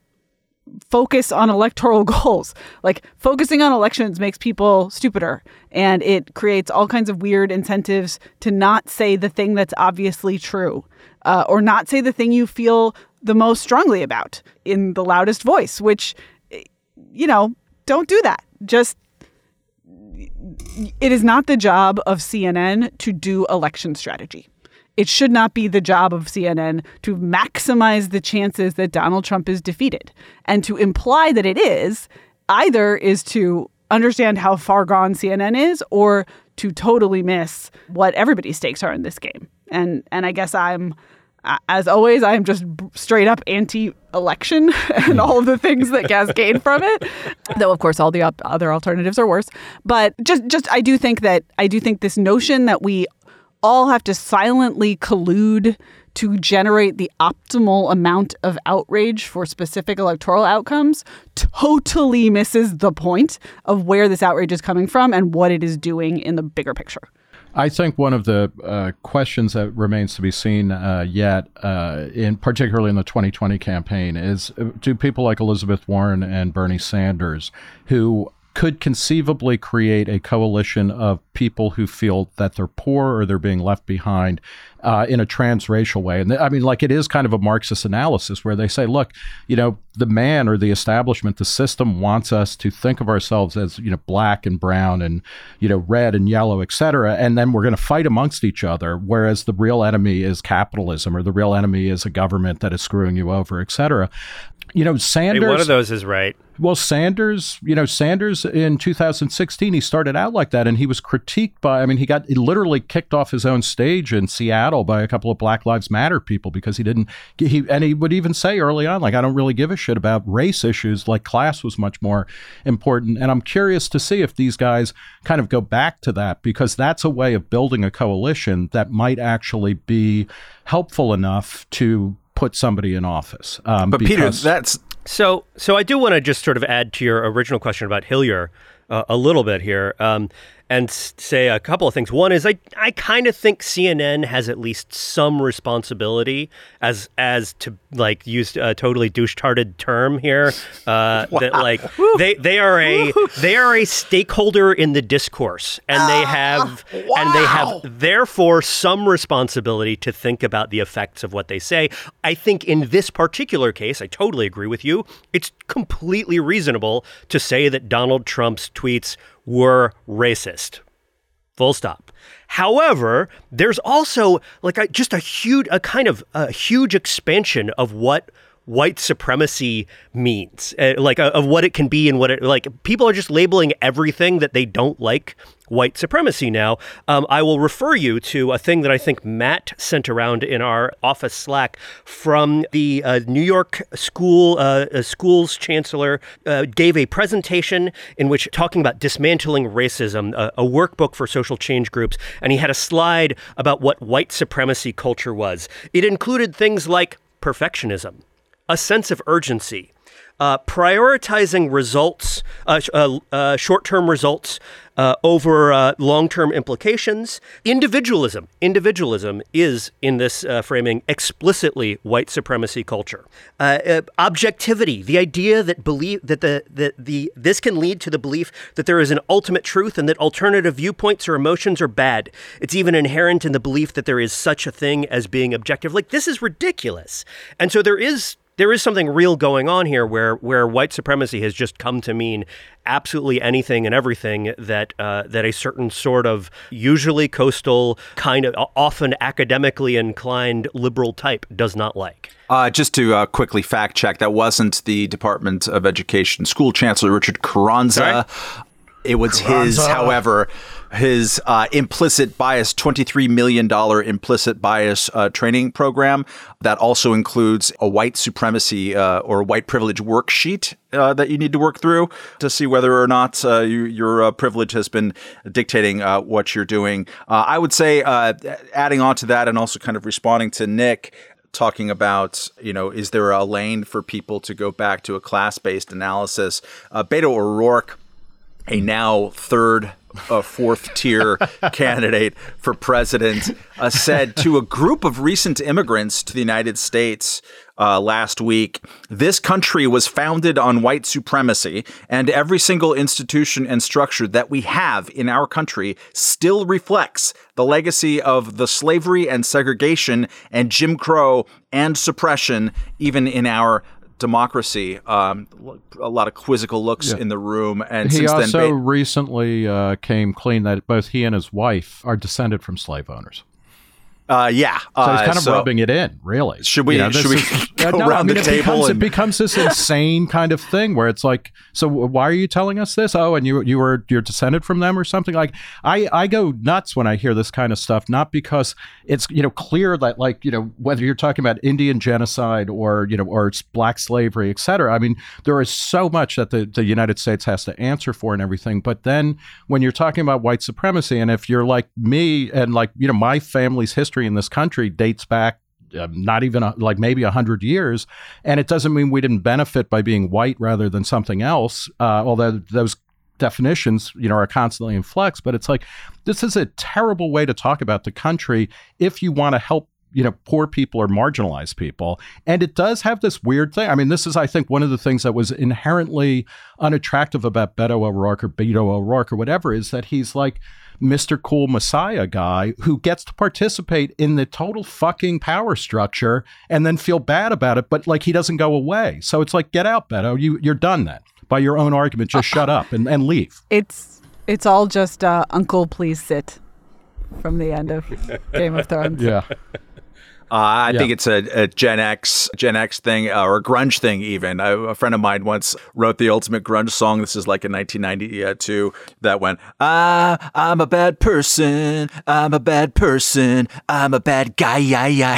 Speaker 7: focus on electoral goals. Like, focusing on elections makes people stupider, and it creates all kinds of weird incentives to not say the thing that's obviously true, uh, or not say the thing you feel the most strongly about in the loudest voice, which, you know, don't do that. Just, it is not the job of C N N to do election strategy. It should not be the job of C N N to maximize the chances that Donald Trump is defeated. And to imply that it is, either is to understand how far gone C N N is, or to totally miss what everybody's stakes are in this game. And and I guess I'm, as always, I'm just straight up anti-election and all of the things that cascade from it. Though, of course, all the op- other alternatives are worse. But just, just I do think that I do think this notion that we all have to silently collude to generate the optimal amount of outrage for specific electoral outcomes totally misses the point of where this outrage is coming from and what it is doing in the bigger picture.
Speaker 5: I think one of the uh, questions that remains to be seen uh, yet, uh, in particularly in the twenty twenty campaign, is uh, do people like Elizabeth Warren and Bernie Sanders, who could conceivably create a coalition of people who feel that they're poor or they're being left behind uh, in a transracial way. And th- I mean, like, it is kind of a Marxist analysis where they say, look, you know, the man or the establishment, the system wants us to think of ourselves as, you know, black and brown and, you know, red and yellow, et cetera. And then we're going to fight amongst each other, whereas the real enemy is capitalism, or the real enemy is a government that is screwing you over, et cetera. you know, Sanders.
Speaker 6: Hey, one of those is right.
Speaker 5: Well, Sanders, you know, Sanders in two thousand sixteen, he started out like that, and he was critiqued by, I mean, he got he literally kicked off his own stage in Seattle by a couple of Black Lives Matter people because he didn't, he and he would even say early on, like, I don't really give a shit about race issues, like class was much more important. And I'm curious to see if these guys kind of go back to that, because that's a way of building a coalition that might actually be helpful enough to put somebody in office. Um,
Speaker 4: but Peter, that's...
Speaker 6: So, so I do want to just sort of add to your original question about Hillier uh, a little bit here, um, and s- say a couple of things. One is I, I kind of think C N N has at least some responsibility, as as to like use a totally douche-tarded term here. Uh, wow. That like they they are a they are a stakeholder in the discourse, and they have uh, wow. and they have therefore some responsibility to think about the effects of what they say. I think in this particular case, I totally agree with you. It's completely reasonable to say that Donald Trump's tweets were racist. Full stop. However, there's also like a, just a huge, a kind of a huge expansion of what white supremacy means, uh, like uh, of what it can be and what it like. People are just labeling everything that they don't like white supremacy now. Um, I will refer you to a thing that I think Matt sent around in our office Slack from the uh, New York school uh, schools chancellor uh, gave a presentation in which talking about dismantling racism, a, a workbook for social change groups, and he had a slide about what white supremacy culture was. It included things like perfectionism, a sense of urgency, uh, prioritizing results, uh, uh, uh, short-term results uh, over uh, long-term implications. Individualism. Individualism is, in this uh, framing, explicitly white supremacy culture. Uh, uh, objectivity, the idea that believe that the that the this can lead to the belief that there is an ultimate truth and that alternative viewpoints or emotions are bad. It's even inherent in the belief that there is such a thing as being objective. Like, this is ridiculous. And so there is There is something real going on here where where white supremacy has just come to mean absolutely anything and everything that uh, that a certain sort of usually coastal, kind of often academically inclined liberal type does not like.
Speaker 4: Uh, just to uh, quickly fact check, that wasn't the Department of Education School Chancellor Richard Carranza. Right. It was Carranza. his, however, his uh, implicit bias, twenty-three million dollars implicit bias uh, training program that also includes a white supremacy uh, or white privilege worksheet uh, that you need to work through to see whether or not uh, you, your uh, privilege has been dictating uh, what you're doing. Uh, I would say, uh, adding on to that and also kind of responding to Nick, talking about, you know, is there a lane for people to go back to a class-based analysis? Uh, Beto O'Rourke, a now third, uh, fourth tier candidate for president, uh, said to a group of recent immigrants to the United States uh, last week, this country was founded on white supremacy, and every single institution and structure that we have in our country still reflects the legacy of the slavery and segregation and Jim Crow and suppression, even in our democracy. Um, a lot of quizzical looks yeah. in the room. And
Speaker 5: he
Speaker 4: since
Speaker 5: also
Speaker 4: then, ba-
Speaker 5: recently uh, came clean that both he and his wife are descended from slave owners.
Speaker 4: Uh, yeah.
Speaker 5: So he's kind
Speaker 4: uh,
Speaker 5: of
Speaker 4: so
Speaker 5: rubbing it in, really.
Speaker 4: Should we, you know, should we
Speaker 5: is,
Speaker 4: go
Speaker 5: uh, no,
Speaker 4: around
Speaker 5: I mean,
Speaker 4: the
Speaker 5: it
Speaker 4: table?
Speaker 5: Becomes,
Speaker 4: and...
Speaker 5: It becomes this insane kind of thing where it's like, so why are you telling us this? Oh, and you you were you're descended from them or something? Like, I, I go nuts when I hear this kind of stuff, not because it's, you know, clear that, like, you know, whether you're talking about Indian genocide or, you know, or it's black slavery, et cetera. I mean, there is so much that the, the United States has to answer for and everything. But then when you're talking about white supremacy, and if you're like me and like, you know, my family's history in this country dates back uh, not even a, like maybe a hundred years. And it doesn't mean we didn't benefit by being white rather than something else. Uh, although those definitions, you know, are constantly in flux, but it's like, this is a terrible way to talk about the country if you want to help, you know, poor people or marginalized people. And it does have this weird thing. I mean, this is, I think, one of the things that was inherently unattractive about Beto O'Rourke or Beto O'Rourke or whatever, is that he's like Mister Cool Messiah guy who gets to participate in the total fucking power structure and then feel bad about it, but like he doesn't go away. So it's like, get out, Beto. You, you're done then. By your own argument, just shut up and, and leave.
Speaker 7: It's it's all just uh, Uncle Please Sit from the end of Game of Thrones.
Speaker 5: Yeah.
Speaker 4: Uh, I
Speaker 5: Yeah.
Speaker 4: think it's a, a Gen X, Gen X thing, uh, or a grunge thing. Even I, a friend of mine once wrote the ultimate grunge song. This is like in nineteen ninety-two. That went, "Ah, I'm a bad person. I'm a bad person. I'm a bad guy." Yeah, yeah,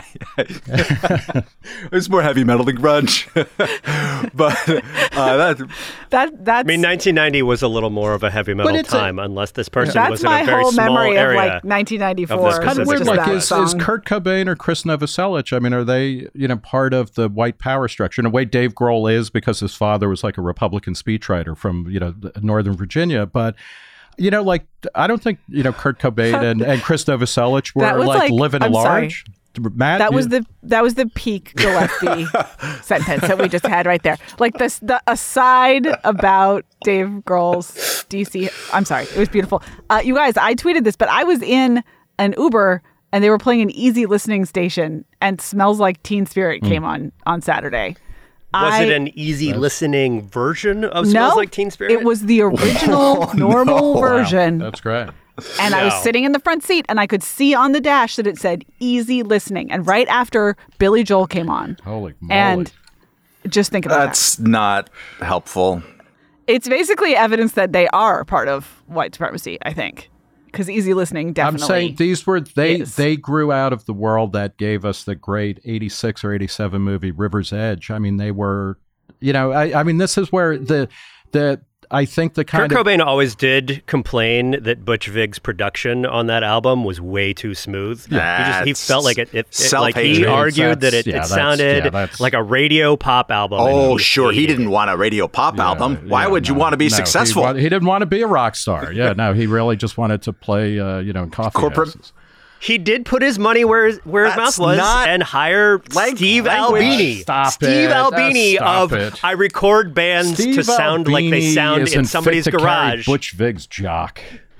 Speaker 4: yeah. It's more heavy metal than grunge, but uh, that.
Speaker 7: That that's
Speaker 6: I mean, nineteen ninety was a little more of a heavy metal
Speaker 5: it's a-
Speaker 6: time, unless this person
Speaker 7: that's
Speaker 6: was in
Speaker 7: my
Speaker 6: a very
Speaker 7: whole
Speaker 6: small
Speaker 7: memory
Speaker 6: area.
Speaker 7: of like nineteen ninety-four.
Speaker 6: of this
Speaker 5: Kind of
Speaker 6: Specific
Speaker 5: weird.
Speaker 7: Just
Speaker 5: Like,
Speaker 7: that
Speaker 5: is, is
Speaker 7: song.
Speaker 5: Kurt Cobain or Chris Novoselic? I mean, are they, you know, part of the white power structure? In a way, Dave Grohl is, because his father was like a Republican speechwriter from, you know, Northern Virginia. But, you know, like, I don't think, you know, Kurt Cobain and, and Chris Novoselic were
Speaker 7: That was
Speaker 5: like,
Speaker 7: like-
Speaker 5: living
Speaker 7: I'm
Speaker 5: large. Matt,
Speaker 7: That was
Speaker 5: you-
Speaker 7: the that was the peak Gillespie sentence that we just had right there. Like this, the aside about Dave Grohl's D C. I'm sorry, it was beautiful. Uh, you guys, I tweeted this, but I was in an Uber and they were playing an easy listening station, and "Smells Like Teen Spirit" came on on Saturday.
Speaker 6: Was
Speaker 7: I,
Speaker 6: it an easy listening version of
Speaker 7: no?
Speaker 6: Smells Like Teen Spirit?
Speaker 7: It was the original normal version.
Speaker 5: That's great.
Speaker 7: And I was
Speaker 6: No.
Speaker 7: sitting in the front seat, and I could see on the dash that it said "easy listening." And right after Billy Joel came on,
Speaker 5: Holy moly.
Speaker 7: and just think about
Speaker 4: That's not helpful.
Speaker 7: that. It's basically evidence that they are part of white supremacy, I think, because easy listening definitely.
Speaker 5: I'm saying these were they
Speaker 7: is.
Speaker 5: they grew out of the world that gave us the great eighty-six or eighty-seven movie River's Edge. I mean, they were, you know, I, I mean, this is where the the I think the kind
Speaker 6: Kurt
Speaker 5: of
Speaker 6: Cobain always did complain that Butch Vig's production on that album was way too smooth. he just he
Speaker 4: That's
Speaker 6: felt like it, it, it like he
Speaker 4: self-hatred.
Speaker 6: argued that it,
Speaker 5: Yeah,
Speaker 6: it
Speaker 5: that's-
Speaker 6: sounded
Speaker 5: yeah, that's-
Speaker 6: like a radio pop album. and
Speaker 4: Oh,
Speaker 6: he
Speaker 4: sure. He
Speaker 6: hated
Speaker 4: didn't
Speaker 6: it.
Speaker 4: want a radio pop album. Why
Speaker 5: Yeah,
Speaker 4: would you
Speaker 5: no,
Speaker 4: want to be
Speaker 5: no,
Speaker 4: successful?
Speaker 5: He, wa- he didn't want to be a rock star. Yeah, no, he really just wanted to play, uh, you know, in coffee
Speaker 4: Corporate-
Speaker 5: houses.
Speaker 6: He did put his money where his, where his
Speaker 4: That's
Speaker 6: mouth was
Speaker 4: not
Speaker 6: and hire
Speaker 4: lang-
Speaker 6: Steve
Speaker 4: language.
Speaker 6: Albini.
Speaker 5: Stop
Speaker 6: Steve
Speaker 5: it.
Speaker 6: Albini
Speaker 5: Uh, stop
Speaker 6: of
Speaker 5: it.
Speaker 6: I record bands
Speaker 5: Steve
Speaker 6: to sound like they
Speaker 5: Albini
Speaker 6: sound
Speaker 5: isn't
Speaker 6: in
Speaker 5: fit
Speaker 6: somebody's
Speaker 5: to carry
Speaker 6: garage.
Speaker 5: Butch Vig's jock.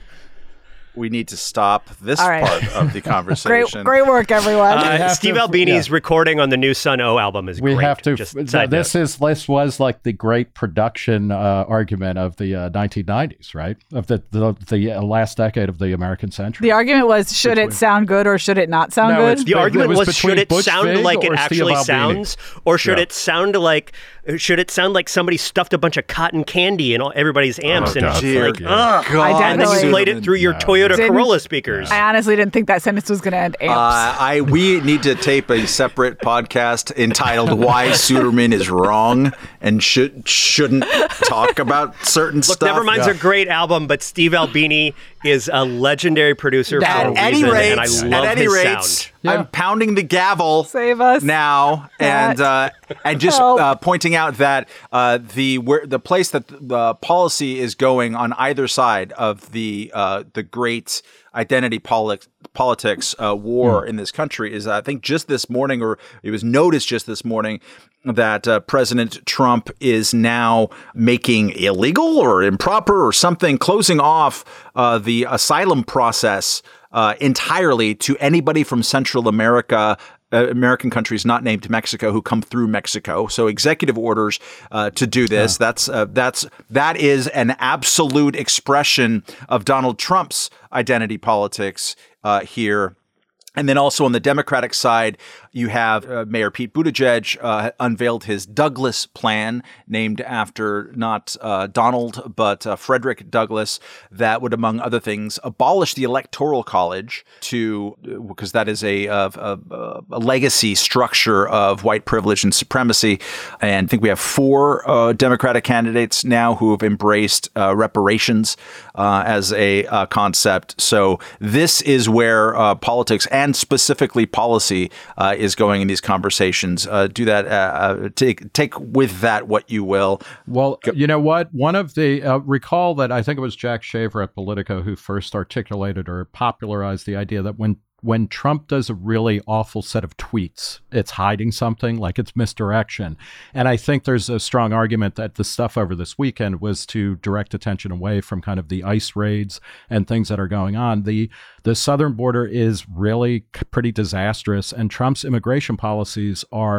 Speaker 4: We need to stop this
Speaker 7: All right.
Speaker 4: part of the
Speaker 7: Great,
Speaker 4: conversation.
Speaker 7: great work, everyone.
Speaker 6: Uh,
Speaker 5: have
Speaker 6: Steve
Speaker 5: to-
Speaker 6: Albini's
Speaker 5: yeah.
Speaker 6: recording on the new Sun O album is
Speaker 5: We
Speaker 6: great.
Speaker 5: have to.
Speaker 6: Just
Speaker 5: th-
Speaker 6: side
Speaker 5: this
Speaker 6: note.
Speaker 5: is this was like the great production uh, argument of the uh, nineteen nineties, right? Of the the, the uh, last decade of the American century.
Speaker 7: The argument was, should it sound good or should it not sound
Speaker 5: No,
Speaker 7: good?
Speaker 5: it's-
Speaker 6: The
Speaker 5: It
Speaker 6: argument
Speaker 5: was
Speaker 6: was,
Speaker 5: between
Speaker 6: should it
Speaker 5: Butch
Speaker 6: sound
Speaker 5: Vig
Speaker 6: like it
Speaker 5: or Steve
Speaker 6: actually
Speaker 5: Albini?
Speaker 6: sounds, or should
Speaker 5: Yeah.
Speaker 6: it sound like should it sound like somebody stuffed a bunch of cotton candy in all, everybody's amps and
Speaker 5: God,
Speaker 6: it's
Speaker 4: dear
Speaker 6: like,
Speaker 5: yeah.
Speaker 6: ugh,
Speaker 4: God,
Speaker 6: and then you
Speaker 7: definitely-
Speaker 6: played it through your
Speaker 5: No.
Speaker 6: Toyota
Speaker 7: Didn't-
Speaker 6: Corolla speakers.
Speaker 7: I honestly didn't think that sentence was going to end amps.
Speaker 4: Uh, I we need to tape a separate podcast entitled "Why Suderman is Wrong and should shouldn't talk about certain
Speaker 6: Look,
Speaker 4: stuff."
Speaker 6: Nevermind's a great album, but Steve Albini is a legendary producer for
Speaker 7: At
Speaker 6: a
Speaker 4: At any
Speaker 6: reason,
Speaker 4: rate,
Speaker 6: and I love
Speaker 4: at any
Speaker 6: his
Speaker 4: rate,
Speaker 6: sound.
Speaker 5: Yeah.
Speaker 4: I'm pounding the gavel.
Speaker 7: Save us.
Speaker 4: now, and uh, and just
Speaker 7: Help.
Speaker 4: uh, pointing out that uh, the where the place that the policy is going on either side of the uh, the great identity politics politics uh, war in this country is, I think, just this morning, or it was noticed just this morning, that uh, President Trump is now making illegal or improper or something, closing off uh, the asylum process uh, entirely to anybody from Central America, uh, American countries not named Mexico, who come through Mexico. So executive orders uh, to do this. That's uh, that's that is an absolute expression of Donald Trump's identity politics uh, here. And then also on the Democratic side, you have uh, Mayor Pete Buttigieg uh, unveiled his Douglas plan, named after not uh, Donald, but uh, Frederick Douglass, that would, among other things, abolish the Electoral College to because that is a, a, a, a legacy structure of white privilege and supremacy. And I think we have four uh, Democratic candidates now who have embraced uh, reparations uh, as a uh, concept. So this is where uh, politics and specifically policy uh, is going in these conversations. Uh, do that. Uh, uh, take take with that what you will.
Speaker 5: Well, you know what? One of the uh, recall that I think it was Jack Shaver at Politico who first articulated or popularized the idea that when when Trump does a really awful set of tweets, it's hiding something, like it's misdirection. And I think there's a strong argument that the stuff over this weekend was to direct attention away from kind of the ICE raids and things that are going on. The the southern border is really c- pretty disastrous, and Trump's immigration policies are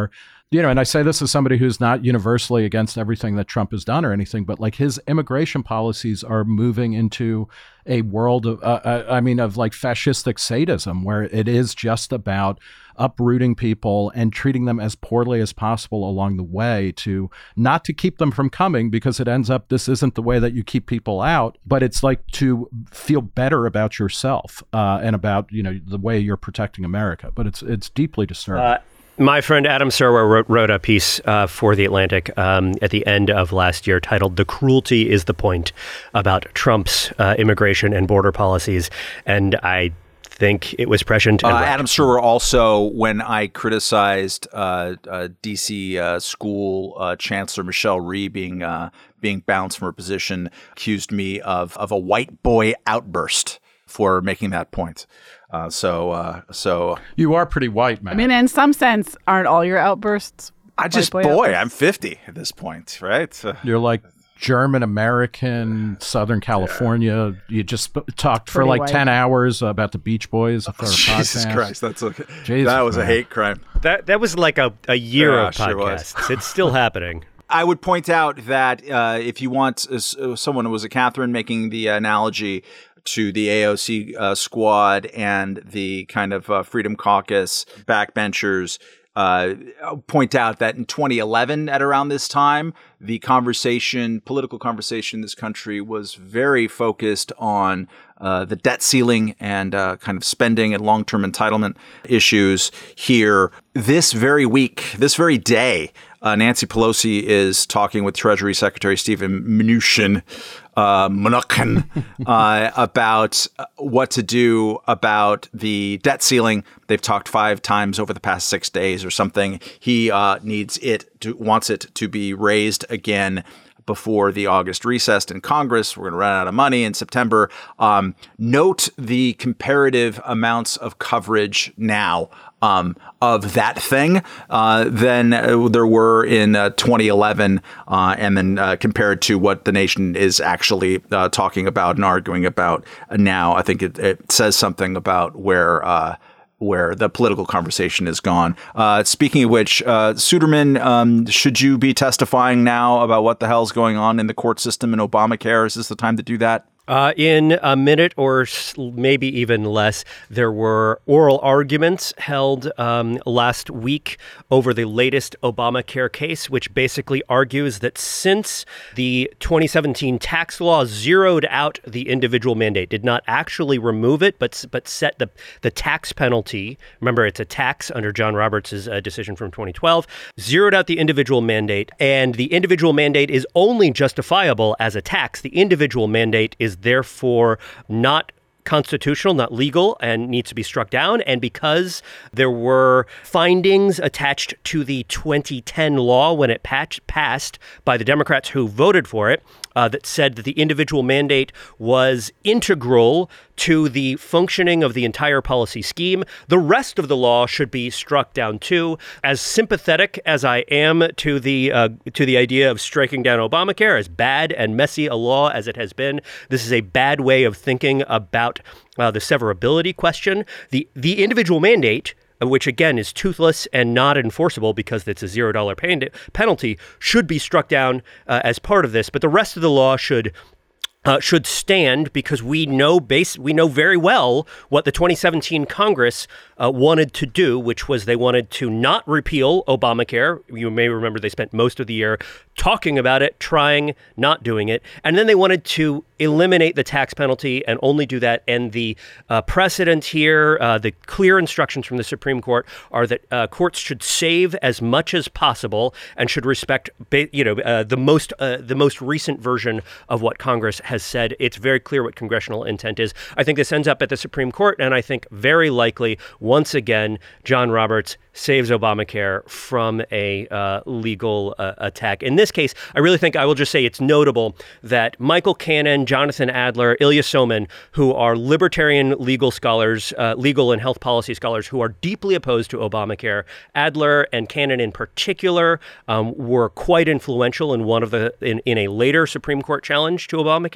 Speaker 5: You know, and I say this as somebody who's not universally against everything that Trump has done or anything, but like his immigration policies are moving into a world of, uh, I mean, of like fascistic sadism, where it is just about uprooting people and treating them as poorly as possible along the way, to not to keep them from coming, because it ends up, this isn't the way that you keep people out, but it's like to feel better about yourself uh, and about, you know, the way you're protecting America. But it's it's deeply disturbing. Uh,
Speaker 6: My friend Adam Serwer wrote, wrote a piece uh, for The Atlantic um, at the end of last year titled "The Cruelty is the Point" about Trump's uh, immigration and border policies. And I think it was prescient.
Speaker 4: Uh, Adam Serwer also, when I criticized uh, uh, D C uh, school uh, Chancellor Michelle Rhee being uh, being bounced from her position, accused me of of a white boy outburst for making that point. Uh, so, uh, so
Speaker 5: you are pretty white, man.
Speaker 7: I mean, in some sense, aren't all your outbursts?
Speaker 4: I just, boy, boy I'm fifty at this point, right? Uh,
Speaker 5: You're like German American, Southern California. Yeah. You just sp- talked pretty for like white. ten hours about the Beach Boys for
Speaker 4: oh,
Speaker 5: a
Speaker 4: Jesus
Speaker 5: podcast.
Speaker 4: Christ, that's okay.
Speaker 5: Jesus,
Speaker 4: that was
Speaker 5: man.
Speaker 4: a hate crime.
Speaker 6: That that was like a, a year
Speaker 4: yeah,
Speaker 6: of
Speaker 4: sure
Speaker 6: podcasts.
Speaker 4: Was.
Speaker 6: It's still happening.
Speaker 4: I would point out that uh, if you want uh, someone, was it Catherine making the analogy to the A O C uh, squad and the kind of uh, Freedom Caucus backbenchers, uh, point out that in twenty eleven, at around this time, the conversation, political conversation in this country was very focused on uh, the debt ceiling and uh, kind of spending and long-term entitlement issues here. This very week, this very day, uh, Nancy Pelosi is talking with Treasury Secretary Steven Mnuchin, uh, Mnuchin, uh, about what to do about the debt ceiling. They've talked five times over the past six days or something. He uh, needs it to, wants it to be raised again before the August recess in Congress. We're going to run out of money in September. Um, note the comparative amounts of coverage now um, of that thing uh, than uh, there were in uh, twenty eleven, uh, and then uh, compared to what the nation is actually uh, talking about and arguing about now. I think it, it says something about where uh, where the political conversation is gone. Uh, speaking of which, uh, Suderman, um, should you be testifying now about what the hell's going on in the court system in Obamacare? Is this the time to do that?
Speaker 6: Uh, in a minute or maybe even less, there were oral arguments held um, last week over the latest Obamacare case, which basically argues that since the twenty seventeen tax law zeroed out the individual mandate, did not actually remove it, but but set the, the tax penalty, remember it's a tax under John Roberts' uh, decision from twenty twelve, zeroed out the individual mandate, and the individual mandate is only justifiable as a tax. The individual mandate is therefore not constitutional, not legal, and needs to be struck down. And because there were findings attached to the twenty ten law when it patch- passed by the Democrats who voted for it, uh, that said that the individual mandate was integral to the functioning of the entire policy scheme, the rest of the law should be struck down too. As sympathetic as I am to the uh, to the idea of striking down Obamacare, as bad and messy a law as it has been, this is a bad way of thinking about uh, the severability question. The the individual mandate, which again is toothless and not enforceable because it's a zero dollar penalty, should be struck down uh, as part of this. But the rest of the law should Uh, should stand, because we know base we know very well what the twenty seventeen Congress uh, wanted to do, which was they wanted to not repeal Obamacare. You may remember they spent most of the year talking about it, trying, not doing it. And then they wanted to eliminate the tax penalty and only do that. And the uh, precedent here, uh, the clear instructions from the Supreme Court are that uh, courts should save as much as possible and should respect, you know, uh, the most uh, the most recent version of what Congress has said. It's very clear what congressional intent is. I think this ends up at the Supreme Court, and I think very likely, once again, John Roberts saves Obamacare from a uh, legal uh, attack. In this case, I really think I will just say it's notable that Michael Cannon, Jonathan Adler, Ilya Somin, who are libertarian legal scholars, uh, legal and health policy scholars who are deeply opposed to Obamacare. Adler and Cannon in particular um, were quite influential in one of the in, in a later Supreme Court challenge to Obamacare.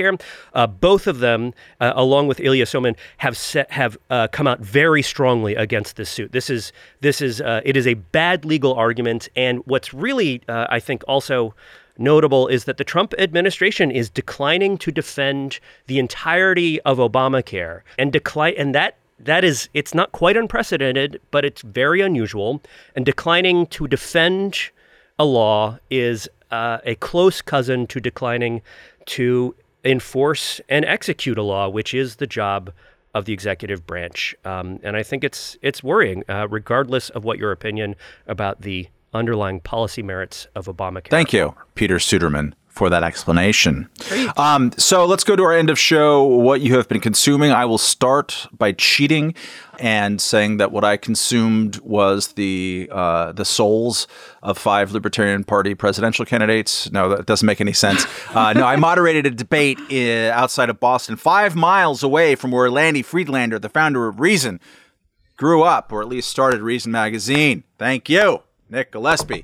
Speaker 6: Obamacare. Uh, both of them, uh, along with Ilya Somin, have set, have uh, come out very strongly against this suit. This is this is uh, it is a bad legal argument, and what's really uh, I think also notable is that the Trump administration is declining to defend the entirety of Obamacare, and decline and that. That is, it's not quite unprecedented, but it's very unusual. And declining to defend a law is uh, a close cousin to declining to enforce and execute a law, which is the job of the executive branch. Um, and I think it's it's worrying, uh, regardless of what your opinion about the underlying policy merits of Obamacare.
Speaker 4: Thank you, Peter Suderman, for that explanation. Um, so let's go to our end of show, what you have been consuming. I will start by cheating and saying that what I consumed was the uh, the souls of five Libertarian Party presidential candidates. No, that doesn't make any sense. Uh, no, I moderated a debate I- outside of Boston, five miles away from where Lanny Friedlander, the founder of Reason, grew up, or at least started Reason magazine. Thank you, Nick Gillespie.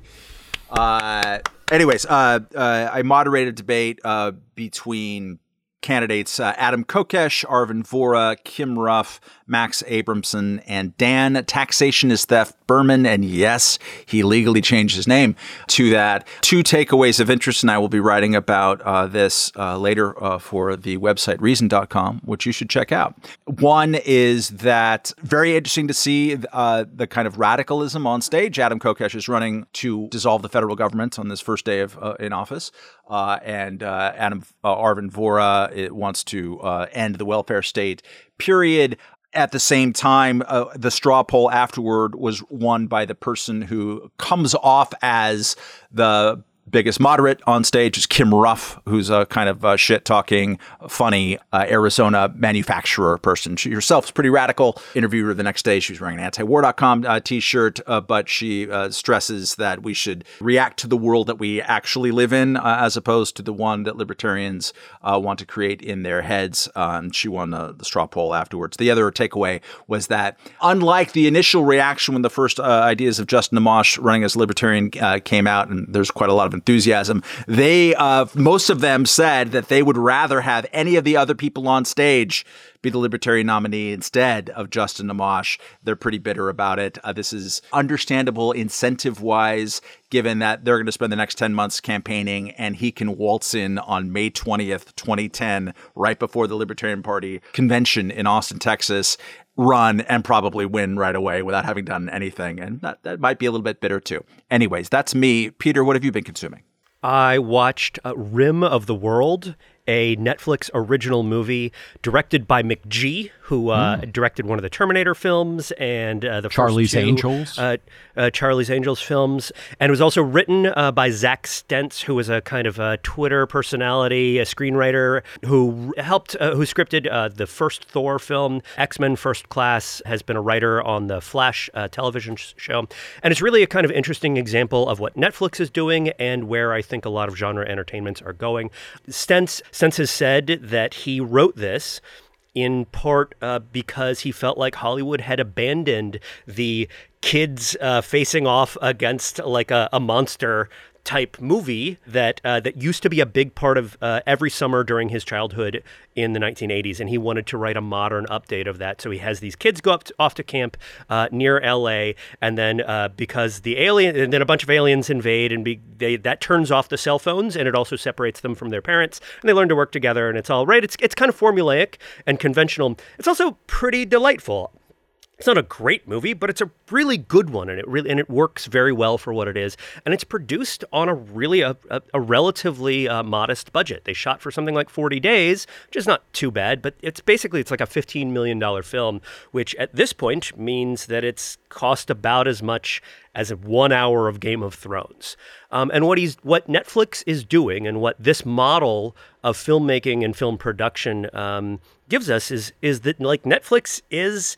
Speaker 4: Uh, anyways, uh, uh, I moderated a debate uh, between candidates uh, Adam Kokesh, Arvin Vohra, Kim Ruff, Max Abramson, and Dan Taxation is Theft Berman. And yes, he legally changed his name to that. Two takeaways of interest, and I will be writing about uh, this uh, later uh, for the website reason dot com, which you should check out. One is that very interesting to see uh, the kind of radicalism on stage. Adam Kokesh is running to dissolve the federal government on this first day of uh, in office. Uh, and uh, Adam uh, Arvin Vohra it wants to uh, end the welfare state, period. At the same time, uh, the straw poll afterward was won by the person who comes off as the biggest moderate on stage, is Kim Ruff, who's a kind of uh, shit-talking, funny uh, Arizona manufacturer person. She herself is pretty radical. Interviewed her the next day. She was wearing an anti war dot com uh, t-shirt, uh, but she uh, stresses that we should react to the world that we actually live in, uh, as opposed to the one that libertarians uh, want to create in their heads. Um, she won uh, the straw poll afterwards. The other takeaway was that, unlike the initial reaction when the first uh, ideas of Justin Amash running as libertarian uh, came out, and there's quite a lot of enthusiasm, they uh, most of them said that they would rather have any of the other people on stage be the Libertarian nominee instead of Justin Amash. They're pretty bitter about it. Uh, this is understandable incentive-wise, given that they're going to spend the next ten months campaigning, and he can waltz in on May twentieth, twenty ten, right before the Libertarian Party convention in Austin, Texas, run and probably win right away without having done anything. And that, that might be a little bit bitter too. Anyways, that's me. Peter, what have you been consuming?
Speaker 6: I watched uh, Rim of the World, a Netflix original movie directed by McG, who uh, mm. directed one of the Terminator films and uh, the
Speaker 5: Charlie's
Speaker 6: first two,
Speaker 5: Angels.
Speaker 6: Uh, uh, Charlie's Angels films. And it was also written uh, by Zach Stentz, who was a kind of a Twitter personality, a screenwriter who helped, uh, who scripted uh, the first Thor film, X-Men First Class, has been a writer on the Flash uh, television sh- show. And it's really a kind of interesting example of what Netflix is doing and where I think a lot of genre entertainments are going. Stentz, Stentz has said that he wrote this in part uh, because he felt like Hollywood had abandoned the kids uh, facing off against like a, a monster type movie that uh, that used to be a big part of uh, every summer during his childhood in the nineteen eighties, and he wanted to write a modern update of that. So he has these kids go up to, off to camp uh, near L A, and then uh, because the alien, and then a bunch of aliens invade, and be, they, that turns off the cell phones, and it also separates them from their parents, and they learn to work together, and it's all right. It's it's kind of formulaic and conventional. It's also pretty delightful. It's not a great movie, but it's a really good one, and it really and it works very well for what it is. And it's produced on a really a, a, a relatively uh, modest budget. They shot for something like forty days, which is not too bad, but it's basically it's like a fifteen million dollars film, which at this point means that it's cost about as much as one hour of Game of Thrones. Um, and what he's what Netflix is doing, and what this model of filmmaking and film production um, gives us is is that like Netflix is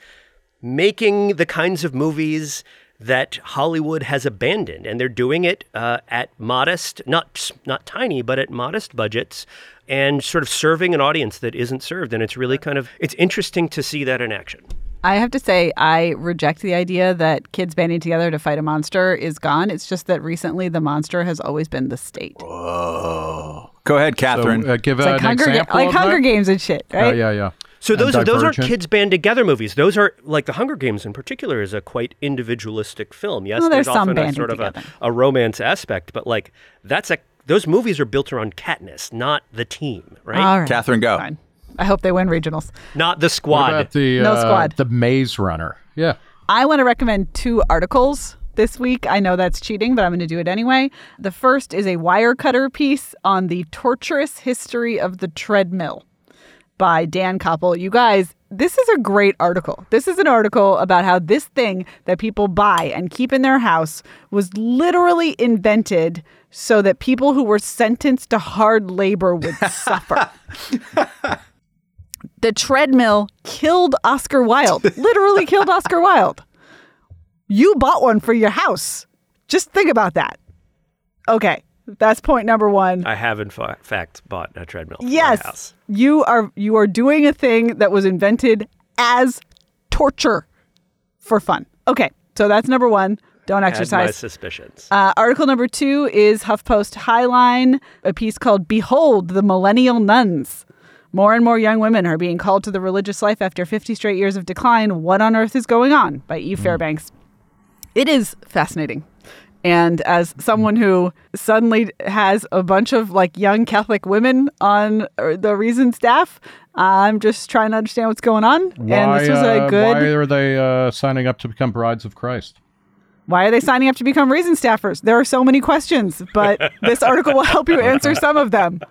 Speaker 6: making the kinds of movies that Hollywood has abandoned, and they're doing it uh, at modest, not not tiny, but at modest budgets, and sort of serving an audience that isn't served. And it's really kind of it's interesting to see that in action.
Speaker 7: I have to say, I reject the idea that kids banding together to fight a monster is gone. It's just that recently the monster has always been the state.
Speaker 4: Whoa. Go ahead, Catherine.
Speaker 5: So, uh, give
Speaker 7: It's
Speaker 5: an
Speaker 7: like Hunger, Ga-
Speaker 5: example
Speaker 7: like
Speaker 5: of
Speaker 7: Hunger
Speaker 5: that?
Speaker 7: Games and shit,
Speaker 5: Oh,
Speaker 7: right?
Speaker 5: yeah, yeah.
Speaker 6: So
Speaker 5: And
Speaker 6: those are those aren't
Speaker 5: Divergent.
Speaker 6: kids band together movies. Those are like the Hunger Games in particular is a quite individualistic film. Yes,
Speaker 7: Well,
Speaker 6: there's,
Speaker 7: there's some
Speaker 6: often a
Speaker 7: banding
Speaker 6: sort of a,
Speaker 7: together.
Speaker 6: a romance aspect, but like that's a those movies are built around Katniss, not the team, right?
Speaker 7: All right.
Speaker 4: Catherine, go.
Speaker 7: Fine. I hope they win regionals.
Speaker 6: Not the
Speaker 5: What
Speaker 6: squad.
Speaker 5: about the,
Speaker 7: No
Speaker 5: uh,
Speaker 7: squad.
Speaker 5: the Maze Runner? Yeah.
Speaker 7: I want to recommend two articles this week. I know that's cheating, but I'm going to do it anyway. The first is a Wirecutter piece on the torturous history of the treadmill by Dan Koppel. You guys, this is a great article. This is an article about how this thing that people buy and keep in their house was literally invented so that people who were sentenced to hard labor would suffer. The treadmill killed Oscar Wilde, literally killed Oscar Wilde. You bought one for your house. Just think about that. Okay, that's point number one.
Speaker 6: I have in fa- fact bought a treadmill for my
Speaker 7: Yes,
Speaker 6: house.
Speaker 7: you are you are doing a thing that was invented as torture for fun. Okay, so that's number one. Don't
Speaker 6: Had my
Speaker 7: exercise.
Speaker 6: suspicions.
Speaker 7: Uh, article number two is HuffPost Highline, a piece called "Behold the Millennial Nuns." More and more young women are being called to the religious life after fifty straight years of decline. What on earth is going on? By Eve Fairbanks. It is fascinating. And as someone who suddenly has a bunch of like young Catholic women on the Reason staff, I'm just trying to understand what's going on.
Speaker 5: Why,
Speaker 7: and this was a
Speaker 5: uh,
Speaker 7: good.
Speaker 5: why are they uh, signing up to become brides of Christ?
Speaker 7: Why are they signing up to become Reason staffers? There are so many questions, but this article will help you answer some of them.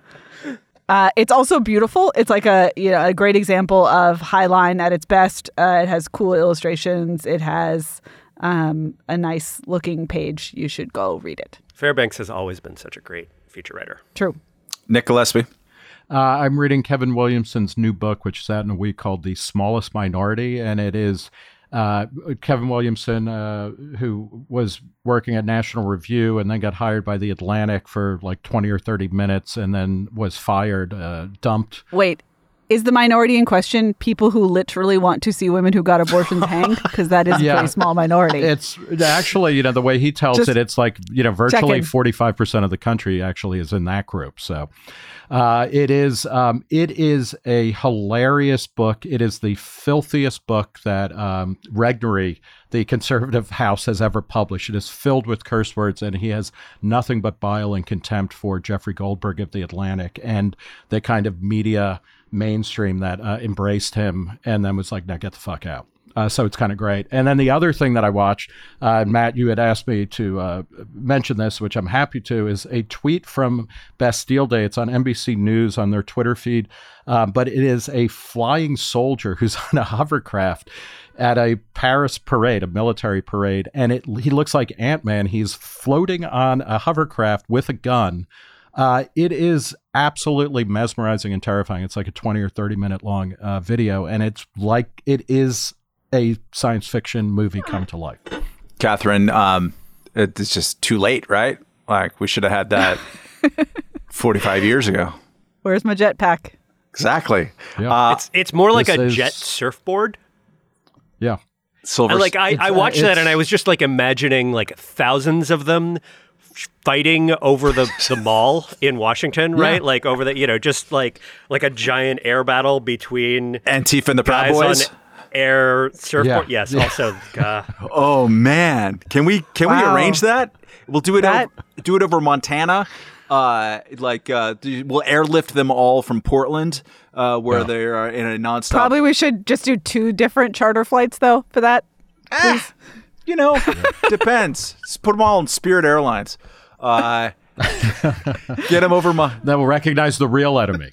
Speaker 7: Uh, it's also beautiful. It's like a you know a great example of Highline at its best. Uh, it has cool illustrations. It has um, a nice looking page. You should go read it.
Speaker 6: Fairbanks has always been such a great feature writer.
Speaker 7: True.
Speaker 4: Nick Gillespie.
Speaker 5: Uh, I'm reading Kevin Williamson's new book, which is out in a week, called The Smallest Minority, and it is uh, Kevin Williamson, uh, who was working at National Review and then got hired by The Atlantic for like twenty or thirty minutes and then was fired, uh, dumped.
Speaker 7: Wait, is the minority in question people who literally want to see women who got abortions hanged? Because that is
Speaker 5: Yeah.
Speaker 7: a pretty small minority.
Speaker 5: It's actually, you know, the way he tells
Speaker 7: Just
Speaker 5: it, it's like, you know, virtually
Speaker 7: checking.
Speaker 5: forty-five percent of the country actually is in that group. So uh, it is um, it is a hilarious book. It is the filthiest book that um, Regnery, the conservative house, has ever published. It is filled with curse words, and he has nothing but bile and contempt for Jeffrey Goldberg of The Atlantic and the kind of media mainstream that uh, embraced him and then was like, now get the fuck out. Uh, so it's kind of great. And then the other thing that I watched, uh, Matt, you had asked me to uh, mention this, which I'm happy to, is a tweet from Bastille Day. It's on N B C News on their Twitter feed. Uh, but it is a flying soldier who's on a hovercraft at a Paris parade, a military parade. And it he looks like Ant-Man. He's floating on a hovercraft with a gun. Uh, it is absolutely mesmerizing and terrifying. It's like a twenty or thirty minute long uh, video. And it's like it is a science fiction movie come to life.
Speaker 4: Catherine, um, it's just too late, right? Like, we should have had that forty-five years ago.
Speaker 7: Where's my jetpack?
Speaker 4: Exactly.
Speaker 5: Yeah.
Speaker 4: Uh,
Speaker 6: It's it's more like
Speaker 5: this
Speaker 6: a
Speaker 5: is-
Speaker 6: jet surfboard.
Speaker 5: Yeah.
Speaker 4: Silver.
Speaker 6: And like I,
Speaker 5: It's,
Speaker 6: I
Speaker 5: uh,
Speaker 6: watched that
Speaker 5: it's-
Speaker 6: and I was just like imagining like thousands of them fighting over the, the mall in Washington, right? Like over the, you know, just like like a giant air battle between
Speaker 4: Antifa and the Proud
Speaker 6: guys
Speaker 4: Boys.
Speaker 6: on air surfboard.
Speaker 5: Yeah.
Speaker 6: Yes,
Speaker 5: Yeah.
Speaker 6: also. Uh,
Speaker 4: Oh man, can we can we
Speaker 7: Wow.
Speaker 4: arrange that? We'll do it.
Speaker 7: That-
Speaker 4: Over, do it over Montana. Uh, like uh, do- we'll airlift them all from Portland, uh, where
Speaker 5: Yeah.
Speaker 4: they are in a nonstop.
Speaker 7: Probably we should just do two different charter flights, though, for that.
Speaker 4: Ah, you know, depends. Just put them all on Spirit Airlines. Uh, get them over my.
Speaker 5: That will recognize the real enemy.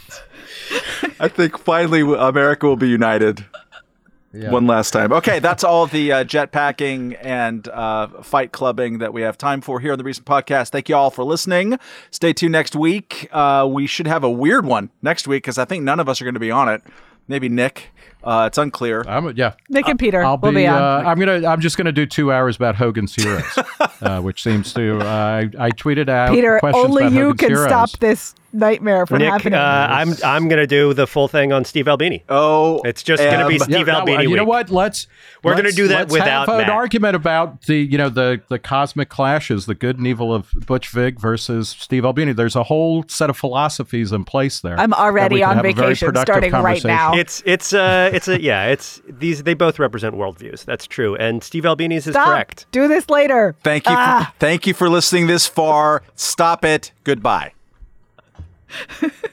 Speaker 4: I think finally America will be united.
Speaker 5: Yeah.
Speaker 4: One last time. Okay, that's all the uh, jetpacking and uh, fight clubbing that we have time for here on the Recent Podcast. Thank you all for listening. Stay tuned next week. Uh, we should have a weird one next week because I think none of us are going to be on it. Maybe Nick. Uh, it's unclear.
Speaker 5: I'm, yeah,
Speaker 7: Nick and Peter
Speaker 5: I'll
Speaker 7: will
Speaker 5: be.
Speaker 7: be on.
Speaker 5: Uh, I'm gonna. I'm just gonna do two hours about Hogan's Heroes, uh, which seems to. Uh, I, I tweeted out
Speaker 7: Peter,
Speaker 5: questions
Speaker 7: only
Speaker 5: about
Speaker 7: you
Speaker 5: Hogan's
Speaker 7: can
Speaker 5: Heroes.
Speaker 7: stop this nightmare from
Speaker 6: Nick,
Speaker 7: happening.
Speaker 6: uh, I'm I'm gonna do the full thing on Steve Albini.
Speaker 4: Oh,
Speaker 6: It's just gonna be
Speaker 4: um,
Speaker 6: Steve
Speaker 5: Yeah, no,
Speaker 6: Albini.
Speaker 5: you know
Speaker 6: week.
Speaker 5: what? Let's.
Speaker 6: We're gonna
Speaker 5: let's-
Speaker 6: do that
Speaker 5: let's
Speaker 6: without
Speaker 5: have an
Speaker 6: Matt.
Speaker 5: argument about the you know the the cosmic clashes, the good and evil of Butch Vig versus Steve Albini. There's a whole set of philosophies in place there.
Speaker 7: I'm
Speaker 5: that
Speaker 7: already
Speaker 5: we can
Speaker 7: on
Speaker 5: have a very
Speaker 7: vacation,
Speaker 5: productive
Speaker 7: starting right
Speaker 5: conversation.
Speaker 7: now.
Speaker 6: It's it's uh it's a yeah it's these they both represent worldviews. That's true, and Steve Albini's is
Speaker 7: Stop.
Speaker 6: correct.
Speaker 7: Do this later.
Speaker 4: Thank you.
Speaker 7: Ah.
Speaker 4: For, thank you for listening this far. Stop it. Goodbye.